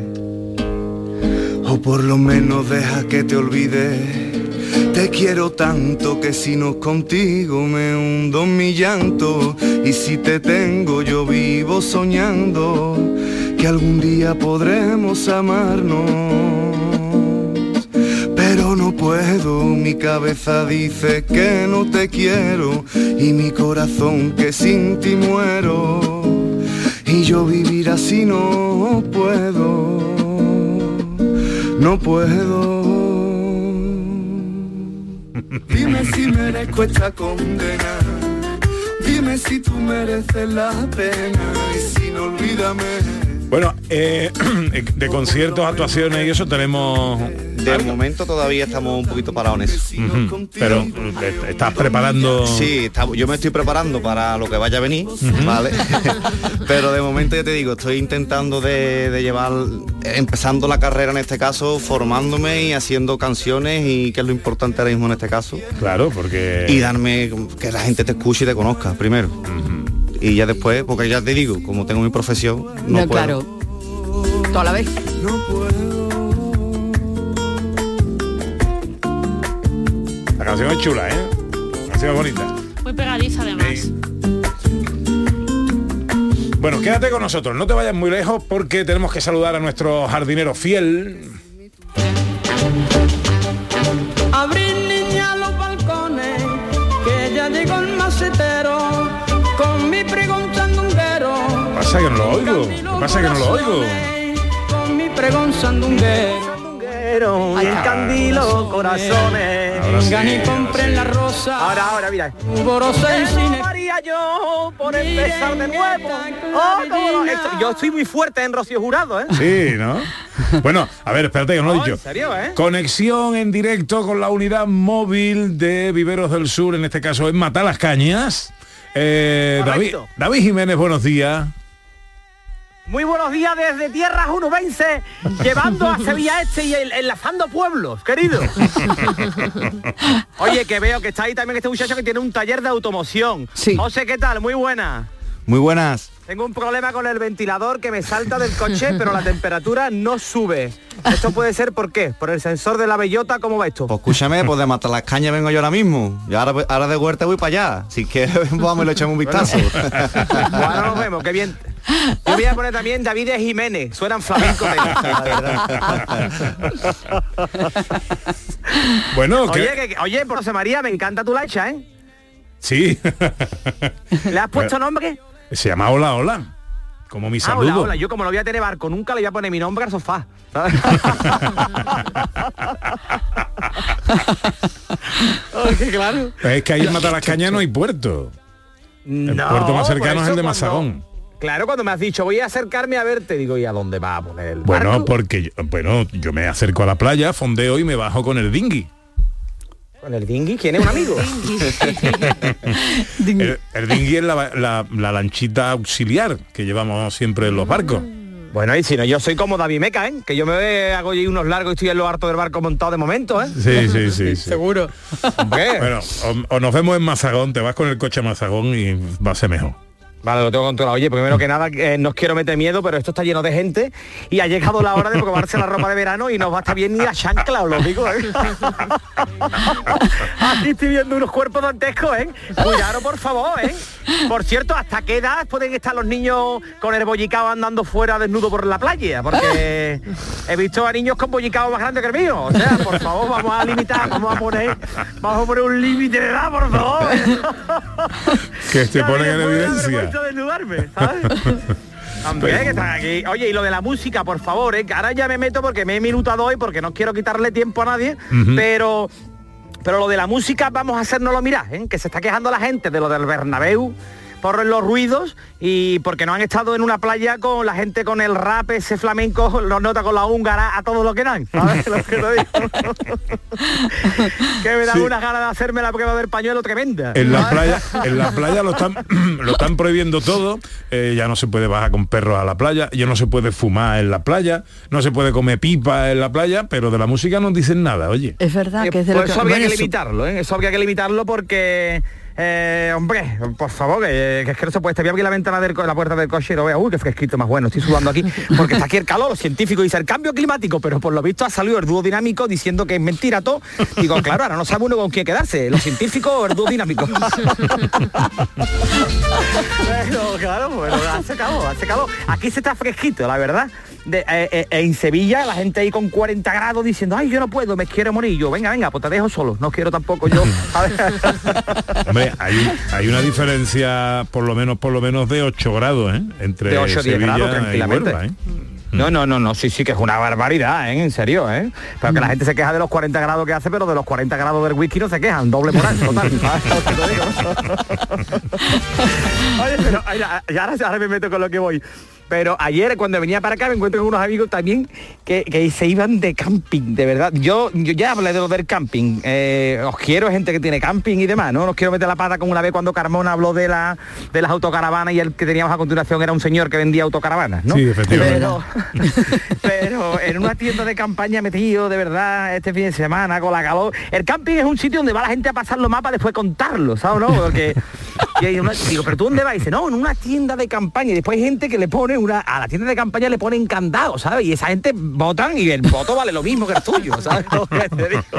o por lo menos deja que te olvide. Te quiero tanto que si no contigo me hundo en mi llanto, y si te tengo yo vivo soñando que algún día podremos amarnos. Pero no puedo, mi cabeza dice que no te quiero, y mi corazón que sin ti muero, y yo vivir así no puedo, no puedo. Dime si merezco esta condena, dime si tú mereces la pena, y si no, olvídame. Bueno, eh, de conciertos, actuaciones y eso tenemos De momento todavía estamos un poquito parados en eso. Uh-huh. Pero ¿te estás preparando? Sí, está, yo me estoy preparando para lo que vaya a venir, uh-huh. ¿vale? Pero de momento ya te digo, estoy intentando de, de llevar, empezando la carrera en este caso, formándome y haciendo canciones, y que es lo importante ahora mismo en este caso. Claro, porque... Y darme, que la gente te escuche y te conozca primero. Uh-huh. Y ya después, porque ya te digo, como tengo mi profesión, no, no puedo. Claro, toda la vez. No puedo. La canción es chula, ¿eh? La canción es bonita. Muy pegadiza además. Sí. Bueno, quédate con nosotros, no te vayas muy lejos porque tenemos que saludar a nuestro jardinero fiel. Abrir, niña, los balcones, que ya llegó el macetero, con mi pregón sandunguero. Pasa que no lo oigo, pasa que no lo oigo. Con mi pregón sandunguero. Y encandilo corazones. Vengan y compren la rosa. Ahora, ahora, mira. Cine. Haría yo por empezar de nuevo. Oh, no, no, esto, yo estoy muy fuerte en Rocío Jurado, ¿eh? Sí, ¿no? Bueno, a ver, espérate que no lo he dicho. ¿En serio, eh? Conexión en directo con la unidad móvil de Viveros del Sur, en este caso en Matalascañas. Eh, David, David Jiménez, buenos días. Muy buenos días desde tierras unubenses, llevando a Sevilla Este y el, enlazando pueblos, querido. Oye, que veo que está ahí también este muchacho que tiene un taller de automoción. Sí. José, ¿qué tal? Muy buena. Muy buenas. Tengo un problema con el ventilador que me salta del coche, pero la temperatura no sube. ¿Esto puede ser por qué? ¿Por el sensor de la bellota? ¿Cómo va esto? Pues escúchame, pues de Matalascañas vengo yo ahora mismo. Y ahora, ahora de Huerta voy para allá. Si quieres, vamos y le echamos un vistazo. Bueno, nos vemos, qué bien. Yo voy a poner también David Jiménez. Suenan flamencos. Bueno, oye, que, oye, por José María, me encanta tu lancha, ¿eh? Sí. ¿Le has puesto nombre? Se llama Hola Hola, como mi ah, saludo. Hola, hola. Yo como no voy a tener barco nunca, le voy a poner mi nombre al sofá. Oye, claro. Es que ahí en Matalascañas no hay puerto. El no, puerto más cercano es el de cuando, Mazagón. Claro, cuando me has dicho voy a acercarme a verte, digo, ¿y a dónde va a poner el Bueno, barco? porque yo, bueno, yo me acerco a la playa, fondeo y me bajo con el dinghy. ¿Con el dinghy? ¿Quién es un amigo? el, el dinghy es la, la, la lanchita auxiliar que llevamos siempre en los barcos. Bueno, y si no, yo soy como David Meca, ¿eh? Que yo me hago ahí unos largos y estoy en lo harto del barco montado de momento, ¿eh? Sí, sí, sí. sí. Seguro. Hombre. Bueno, o, o nos vemos en Mazagón, te vas con el coche a Mazagón y va a ser mejor. Vale, lo tengo controlado. Oye, primero que nada, eh, no os quiero meter miedo, pero esto está lleno de gente y ha llegado la hora de probarse la ropa de verano y nos va a estar bien ni la chancla, os lo digo, ¿eh? Aquí estoy viendo unos cuerpos dantescos, ¿eh? Cuidado, por favor, ¿eh? Por cierto, ¿hasta qué edad pueden estar los niños con el bollicao andando fuera desnudo por la playa? Porque he visto a niños con bollicao más grande que el mío. O sea, por favor, vamos a limitar, vamos a poner, vamos a poner un límite de edad, por favor. Que te ponen en evidencia. Desnudarme, ¿sabes? Hombre, que están aquí. Oye, y lo de la música, por favor, ¿eh? Que ahora ya me meto porque me he minutado hoy, porque no quiero quitarle tiempo a nadie, uh-huh. pero pero lo de la música vamos a hacérnoslo mirar, ¿eh? Que se está quejando la gente de lo del Bernabéu por los ruidos y porque no han estado en una playa con la gente con el rap, ese flamenco, los nota con la húngara, a todo lo que dan, ¿sabes? Lo que te digo. Que me dan sí. unas ganas de hacerme la prueba del pañuelo tremenda. En la playa, en la playa lo están lo están prohibiendo todo, eh, ya no se puede bajar con perros a la playa, ya no se puede fumar en la playa, no se puede comer pipa en la playa, pero de la música no dicen nada, oye. Es verdad que es de pues lo que... eso habría bueno, que limitarlo, ¿eh? Eso habría que limitarlo porque... Eh, hombre, por favor, que, que es que no se puede. Te voy a abrir la ventana de la puerta del coche y lo veo. Uy, qué fresquito más bueno, estoy sudando aquí. Porque está aquí el calor, los científicos dicen el cambio climático, pero por lo visto ha salido el dúo dinámico diciendo que es mentira todo. Digo, claro, ahora no sabe uno con quién quedarse, los científicos o el dúo dinámico. Pero claro, bueno, hace calor, hace calor. Aquí se está fresquito, la verdad. De, eh, eh, en Sevilla la gente ahí con cuarenta grados diciendo, ay, yo no puedo, me quiero morir. Yo, venga, venga, pues te dejo solo, no quiero tampoco yo. Hombre, hay, hay una diferencia por lo menos por lo menos de ocho grados, ¿eh? Entre de ocho a diez Sevilla grados tranquilamente. Y Huelva, ¿eh? No, no, no, no, sí, sí, que es una barbaridad, ¿eh? En serio, ¿eh? Pero que la gente se queja de los cuarenta grados que hace, pero de los cuarenta grados del whisky no se quejan, doble moral, total. Oye, pero ahora, ahora me meto con lo que voy. Pero ayer cuando venía para acá me encuentro con unos amigos también que, que se iban de camping, de verdad. Yo, yo ya hablé de lo del camping. Eh, os quiero gente que tiene camping y demás, ¿no? Os quiero meter la pata como una vez cuando Carmona habló de la de las autocaravanas y el que teníamos a continuación era un señor que vendía autocaravanas, ¿no? Sí, efectivamente. Pero, pero en una tienda de campaña metido, de verdad, este fin de semana con la calor. El camping es un sitio donde va la gente a pasar los mapas después contarlo, ¿sabes? ¿No? Porque y hay una, digo, ¿pero tú dónde vas? Y dice, no, en una tienda de campaña. Y después hay gente que le pone una, a la tienda de campaña le ponen candado, ¿sabes? Y esa gente votan y el voto vale lo mismo que el tuyo, ¿sabes? Lo que te digo.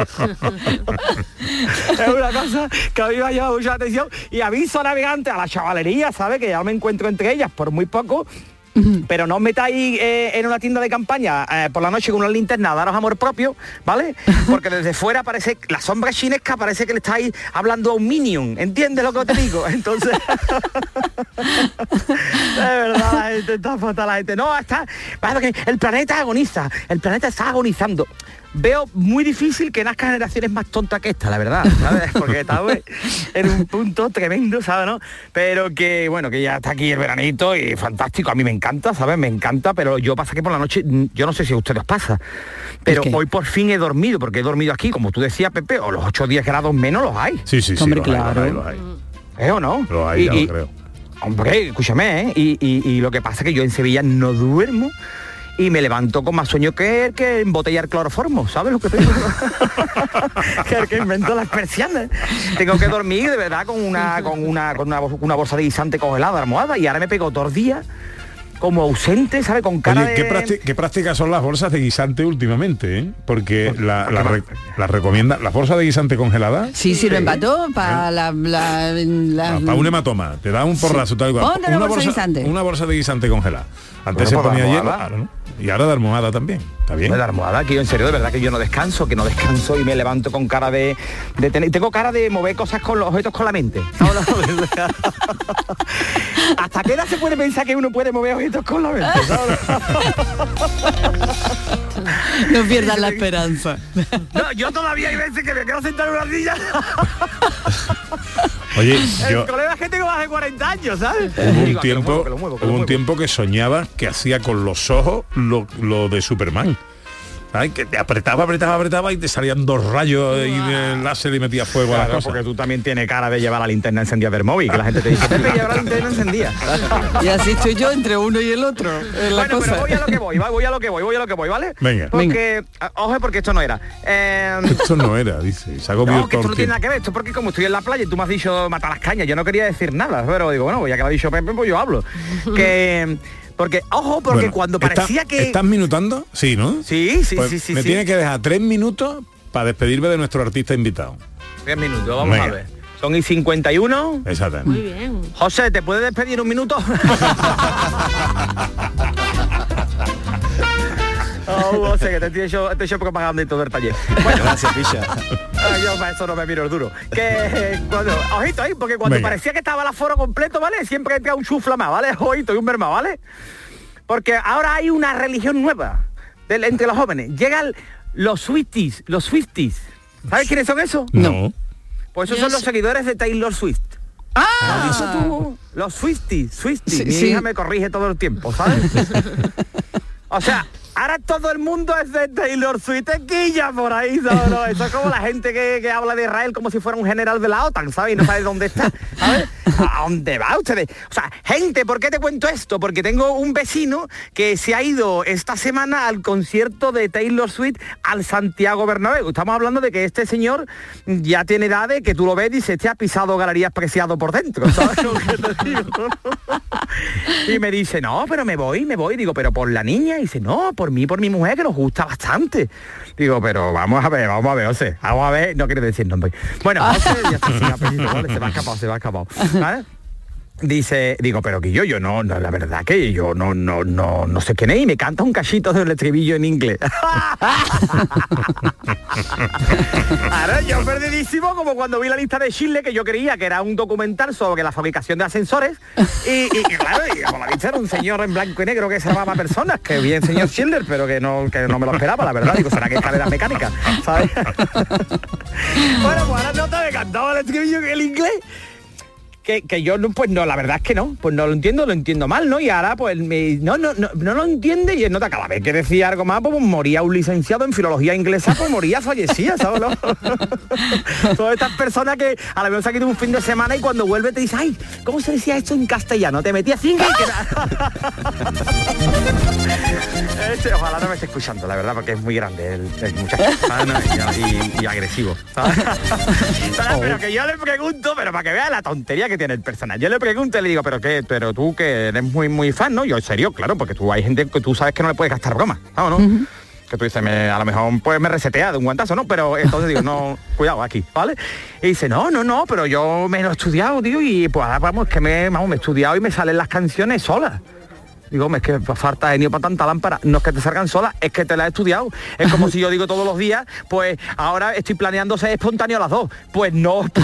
Es una cosa que a mí me ha llamado mucha atención. Y aviso navegante a la chavalería, ¿sabes? Que ya me encuentro entre ellas por muy poco. Pero no os metáis eh, en una tienda de campaña eh, por la noche con una linterna a daros amor propio, ¿vale? Porque desde fuera parece, la sombra chinesca parece que le estáis hablando a un minion, ¿entiendes lo que te digo? Entonces, de verdad, la gente está fatal, la gente, no, está, que el planeta agoniza, el planeta está agonizando. Veo muy difícil que nazcan generaciones más tontas que esta, la verdad, ¿sabes? Porque estamos en un punto tremendo, ¿sabes? ¿No? Pero que, bueno, que ya está aquí el veranito y fantástico, a mí me encanta, ¿sabes? Me encanta, pero yo pasa que por la noche, yo no sé si a ustedes os pasa, pero hoy por fin he dormido, porque he dormido aquí, como tú decías, Pepe, o los ocho o diez grados menos los hay. Sí, sí, sí. Hombre, los hay, claro. los hay, los hay. ¿Eh o no? Los hay, y, ya y, lo creo. Hombre, escúchame, ¿eh? Y, y, y lo que pasa es que yo en Sevilla no duermo y me levanto con más sueño que el que embotellar cloroformo, ¿sabes lo que te digo? Que el que inventó las persianas. Tengo que dormir de verdad con una con una con una, una bolsa de guisante congelada, almohada, y ahora me pego dos días como ausente, ¿sabes? Con cara Oye, ¿qué, de... prácti- ¿qué prácticas son las bolsas de guisante últimamente? ¿Eh? Porque la, la, re- la recomienda, ¿las bolsas de guisante congeladas? Sí, sirven para todo, para la, la, la- Para un hematoma, te da un porrazo, tal cual. Ponte una bolsa de guisante. Una bolsa de guisante congelada. Antes Bueno, se pues ponía de hielo, almohada. claro, ¿no? Y ahora de almohada también. Está bien. De almohada, que yo en serio, de verdad que yo no descanso, que no descanso y me levanto con cara de, de tener, tengo cara de mover cosas con los objetos con la mente. ¿Hasta qué edad se puede pensar que uno puede mover objetos con la mente? No pierdas la esperanza. No, yo todavía hay veces que me quedo sentado en una ardilla. Oye, El yo problema es que tengo más de cuarenta años, ¿sabes? hubo un Digo, que lo tiempo, muevo, que lo muevo, que lo hubo un muevo. tiempo que soñaba que hacía con los ojos lo, lo de Superman. ¿Sabes? Que te apretaba, apretaba, apretaba y te salían dos rayos y de láser y metía fuego a Claro, las cosas. porque tú también tienes cara de llevar la linterna encendida del móvil, que la gente te dice, Pepe, lleva la linterna encendida. Y así estoy yo entre uno y el otro. Es la Bueno, cosa. pero voy a lo que voy, va, voy a lo que voy, voy a lo que voy, ¿vale? Venga. Porque, ah, ojo, porque esto no era. Eh, Esto no era, dice. Se ha comido no, que todo esto el no tiene tiempo. nada que ver, esto porque como estoy en la playa y tú me has dicho matar las cañas, yo no quería decir nada, pero digo, bueno, ya que lo ha dicho Pepe, pues yo hablo. Que... Porque, ojo, porque Bueno, cuando ¿está- parecía que... ¿Estás minutando? Sí, ¿no? Sí, sí, Pues sí, sí. me sí. tiene que dejar tres minutos para despedirme de nuestro artista invitado. Tres minutos, vamos Venga. a ver. Son y cincuenta y uno. Exactamente. Muy bien. José, ¿te puedes despedir un minuto? Oh, José, que te estoy hecho, te he hecho propaganda y todo el taller. Bueno, Gracias, picha. Ay, yo para eso no me miro el duro. Que cuando, ojito ahí, porque cuando Venga. parecía que estaba el aforo completo, ¿vale? Siempre entra un chufla más, ¿vale? Ojito y un merma, ¿vale? Porque ahora hay una religión nueva del- entre los jóvenes. Llegan los Swifties, los Swifties. ¿Sabes quiénes son esos? No. Pues esos Yo son los sé. seguidores de Taylor Swift. ¡Ah! Eso tú, los Swifties, Swifties. Sí, Mi sí. hija me corrige todo el tiempo, ¿sabes? O sea, ahora todo el mundo es de Taylor Swift, tequilla por ahí, ¿sabes? No, eso es como la gente que, que habla de Israel como si fuera un general de la OTAN, ¿sabes? Y no sabe dónde está, ¿sabes? ¿A dónde va ustedes? O sea, gente, ¿por qué te cuento esto? Porque tengo un vecino que se ha ido esta semana al concierto de Taylor Swift al Santiago Bernabéu. Estamos hablando de que este señor ya tiene edad de que tú lo ves y dices, este ha pisado galerías preciado por dentro, ¿sabes lo que te digo? Y me dice, no, pero me voy, me voy. Digo, pero por la niña. Y dice, no, por mí, por mi mujer, que nos gusta bastante. Digo, pero vamos a ver, vamos a ver, José. Vamos a ver, no quiero decir nombre. Bueno, José, ya está sin apellido, ¿vale? Se me ha escapado, se me ha escapado. ¿Vale? Dice, digo, pero que yo, yo no, no, la verdad que yo no, no, no, no sé quién es y me canta un cachito del estribillo en inglés. Ahora yo perdidísimo como cuando vi la lista de Schindler, que yo creía que era un documental sobre la fabricación de ascensores y, y, y claro, y como la lista era un señor en blanco y negro que se llamaba Personas, que vi el señor Schindler, pero que no, que no me lo esperaba, la verdad. Digo, será que escaleras mecánicas, ¿sabes? Bueno, pues ahora no te me cantaba el estribillo en el inglés. que, que yo, no, pues no, la verdad es que no, pues no lo entiendo, lo entiendo mal, ¿no? Y ahora, pues, me, no, no, no, no lo entiende y nota cada vez que decía algo más, pues moría un licenciado en filología inglesa, pues moría, fallecía, ¿sabes? ¿No? Todas estas personas que a la vez se ha quitado un fin de semana y cuando vuelve te dice, ay, ¿cómo se decía esto en castellano? Te metía cinco y queda... Este, ojalá no me esté escuchando, la verdad, porque es muy grande el, el muchacho, y, y, y agresivo, ¿sabes? Pero que yo le pregunto, pero para que vea la tontería que tiene el personaje, yo le pregunto y le digo, pero qué, pero tú que eres muy muy fan, ¿no? Yo, en serio, claro, porque tú hay gente que tú sabes que no le puedes gastar broma, ¿sabes, no? Uh-huh. Que tú dices, me, a lo mejor pues me resetea de un guantazo, ¿no? Pero entonces digo, no, cuidado aquí, ¿vale? Y dice, no, no, no, pero yo me lo he estudiado, tío, y pues vamos, que me, vamos, me he estudiado y me salen las canciones solas. Digo, es que falta genio para tanta lámpara. No es que te salgan solas, es que te la he estudiado. Es como si yo digo todos los días, pues ahora estoy planeando ser espontáneo a las dos. Pues no, pues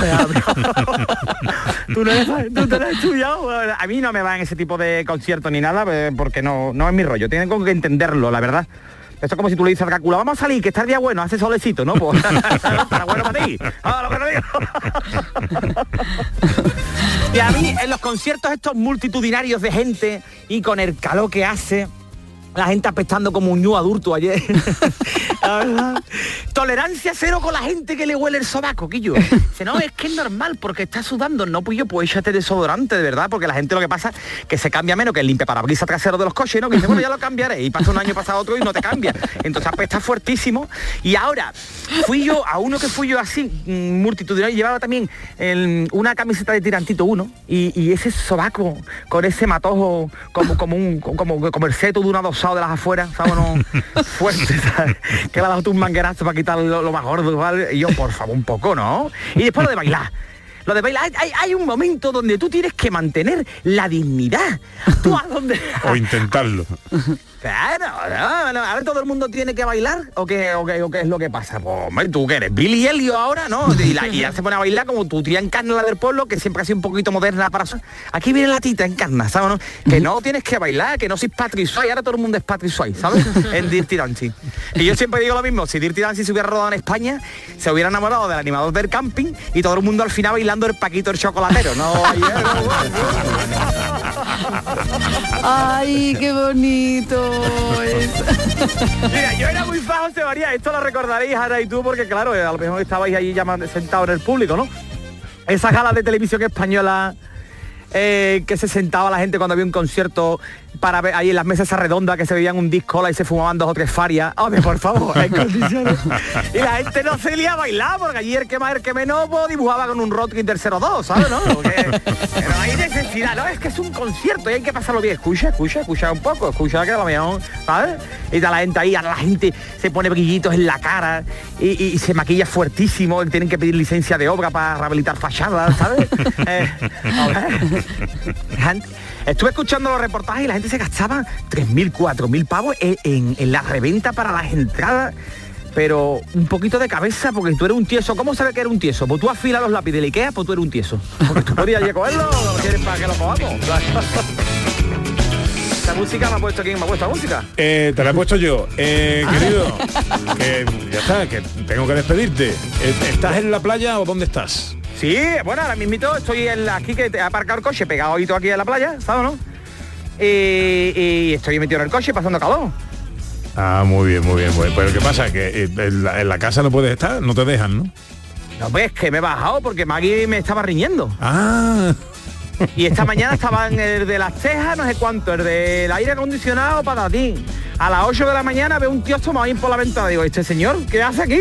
tú, no eres, tú te la has estudiado. A mí no me va en ese tipo de conciertos ni nada, porque no, no es mi rollo. Tienen que entenderlo, la verdad. Esto es como si tú le dices al Cácula, vamos a salir, que está el día bueno, hace solecito, ¿no? Pues, para bueno para ti. Ah, lo que no digo. Y a mí, en los conciertos estos multitudinarios de gente y con el calor que hace, la gente apestando como un ñu adulto ayer. La verdad. Tolerancia cero con la gente que le huele el sobaco, Quillo. Dice, no, es que es normal, porque está sudando. No, pues yo, pues échate desodorante, de verdad, porque la gente lo que pasa es que se cambia menos que el limpiaparabrisas trasero de los coches, ¿no? Que dice, bueno, ya lo cambiaré. Y pasa un año, pasa otro y no te cambia. Entonces apesta fuertísimo. Y ahora, fui yo, a uno que fui yo así, multitudinario, llevaba también el, una camiseta de Tirantito uno, y, y ese sobaco, con ese matojo, como, como, un, como, como el seto de una dosada de las afueras, ¿sabes? No, fuerte, ¿sabes? Que le ha dado tú un manguerazo para quitar lo, lo más gordo, ¿vale? Y yo, por favor, un poco, ¿no? Y después lo de bailar. Lo de bailar, hay, hay un momento donde tú tienes que mantener la dignidad. ¿Tú a dónde? O intentarlo. Claro, no, no, a ver, ¿todo el mundo tiene que bailar? ¿O qué, o qué, o qué es lo que pasa? Pues, hombre, ¿tú qué eres? Billy Elliot ahora, ¿no? Y, la, y ya se pone a bailar como tu tía Encarna, la del pueblo, que siempre ha sido un poquito moderna para... Aquí viene la tita Encarna, ¿sabes? ¿No? Que no tienes que bailar, que no sois Patrick Swayze, ahora todo el mundo es Patrick Swayze, ¿sabes? En Dirty Dancing. Y yo siempre digo lo mismo, si Dirty Dancing se hubiera rodado en España, se hubiera enamorado del animador del camping y todo el mundo al final bailando el Paquito el chocolatero, ¿no? Ay, qué bonito es. Mira, yo era muy fan, José María, esto lo recordaréis ahora y tú, porque claro, a lo mejor estabais ahí llamando, sentados en el público, ¿no? Esas galas de televisión española eh, que se sentaba la gente cuando había un concierto para ver ahí en las mesas redondas que se veían un disco y se fumaban dos o tres farias. Hombre, por favor, en condiciones. Y la gente no se lía a bailar, porque allí el que más, el que menos pues, dibujaba con un Rotkin del cero dos, ¿sabes? ¿No? Porque, pero hay necesidad, ¿no? Es que es un concierto y hay que pasarlo bien. Escucha, escucha, escucha un poco, escucha que a lo mejor, ¿sabes? Y está la gente ahí, ahora la gente se pone brillitos en la cara y, y, y se maquilla fuertísimo, tienen que pedir licencia de obra para rehabilitar fachadas, ¿sabes? eh, a ver. Gente, estuve escuchando los reportajes y la gente se gastaba tres mil, cuatro mil pavos en, en, en la reventa para las entradas, pero un poquito de cabeza, porque tú eres un tieso. ¿Cómo sabes que eres un tieso? Pues tú afilas los lápices de Ikea, pues tú eres un tieso. Porque tú podrías ir a cogerlo, o lo quieres para que lo cojamos. ¿Esta música me ha puesto quién me ha puesto la música? Eh, te la he puesto yo. Eh, Ah. querido, que ya está, que tengo que despedirte. ¿Estás en la playa o dónde estás? Sí, bueno, ahora mismito estoy en la, aquí que he aparcado el coche, pegado ahí todo aquí en la playa, ¿sabes, no? Y, y estoy metido en el coche pasando calor. Ah, muy bien, muy bien. Muy bien. Pero ¿qué pasa? ¿Que en la, en la casa no puedes estar? ¿No te dejan, no? No, ves que me he bajado porque Maggie me estaba riñendo. Ah. Y esta mañana estaban el de las cejas, no sé cuánto, el del aire acondicionado, patatín. A las ocho de la mañana veo un tío asomado ahí por la ventana. Digo, ¿este señor qué hace aquí?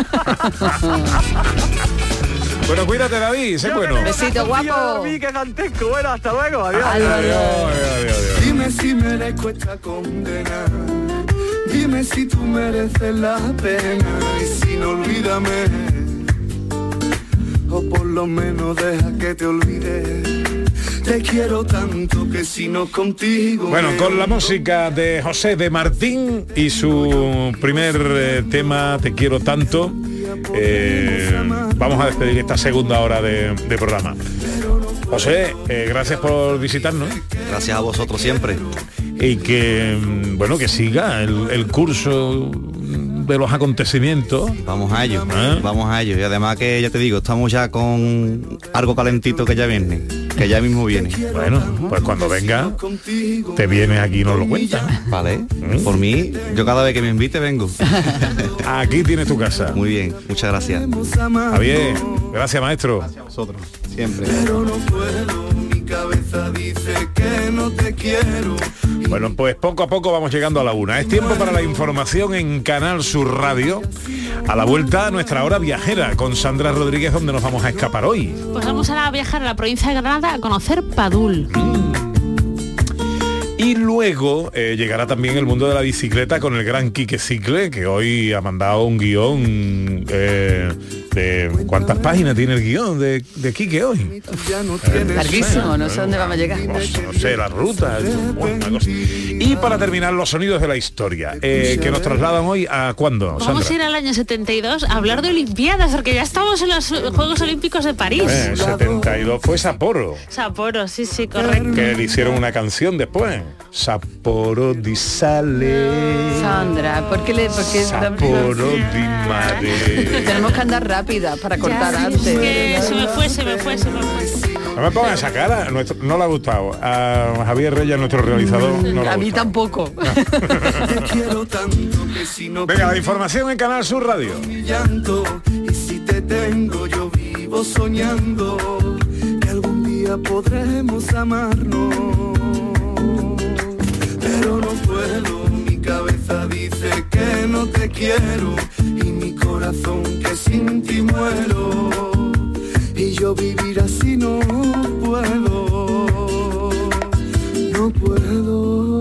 Bueno, cuídate, David, sé bueno. Besito, guapo. Qué gigantesco. Bueno, hasta luego. Adiós. Adiós, adiós, adiós, adiós. Dime si merezco esta condena. Dime si tú mereces la pena. Y si no, olvídame. O por lo menos deja que te olvides. Te quiero tanto que si no contigo. Bueno, con la música de José de Martín y su primer eh, tema, Te quiero tanto, eh, vamos a despedir esta segunda hora de, de programa. José, eh, gracias por visitarnos. Gracias a vosotros siempre. Y que, bueno, que siga el, el curso de los acontecimientos. Vamos a ello, ¿eh? Vamos a ello. Y además que ya te digo, estamos ya con algo calentito que ya viene, que ya mismo viene. Bueno, pues cuando venga, te vienes aquí y nos lo cuentas. Vale, ¿Mm? Por mí, yo cada vez que me invite vengo. Aquí tienes tu casa. Muy bien, muchas gracias. Javier, gracias maestro. Gracias a vosotros, siempre. Pero no puedo, mi cabeza dice que no te quiero. Bueno, pues poco a poco vamos llegando a la una. Es tiempo para la información en Canal Sur Radio. A la vuelta, nuestra hora viajera con Sandra Rodríguez, donde nos vamos a escapar hoy. Pues vamos a viajar a la provincia de Granada a conocer Padul. Y luego eh, llegará también el mundo de la bicicleta con el gran Quique Cicle, que hoy ha mandado un guión eh, de... ¿Cuántas páginas tiene el guión de, de Quique hoy? Eh, Larguísimo, no sé dónde vamos a llegar. No, no sé, la ruta. Una cosa. Y para terminar, los sonidos de la historia, eh, que nos trasladan hoy a ¿cuándo, Sandra? Vamos a ir al año setenta y dos a hablar de Olimpiadas, porque ya estamos en los Juegos Olímpicos de París. Eh, setenta y dos fue Sapporo. Sapporo, sí, sí, correcto. Que le hicieron una canción después. Sapporo di sale. Sandra, ¿por qué le...? Porque Sapporo di mare. Tenemos que andar rápida para cortar Ya, antes. Es que se me fue, se me fue, se me fue. No me pongan esa cara, nuestro, no le ha gustado. A Javier Reyes, nuestro realizador, no le ha A mí gustado. tampoco. Venga, la información en Canal Sur Radio. Llanto, y si te tengo yo vivo soñando que algún día podremos amarnos, pero no puedo, mi cabeza dice que no te quiero y mi corazón que sin ti muero, y yo vivir así no puedo, no puedo.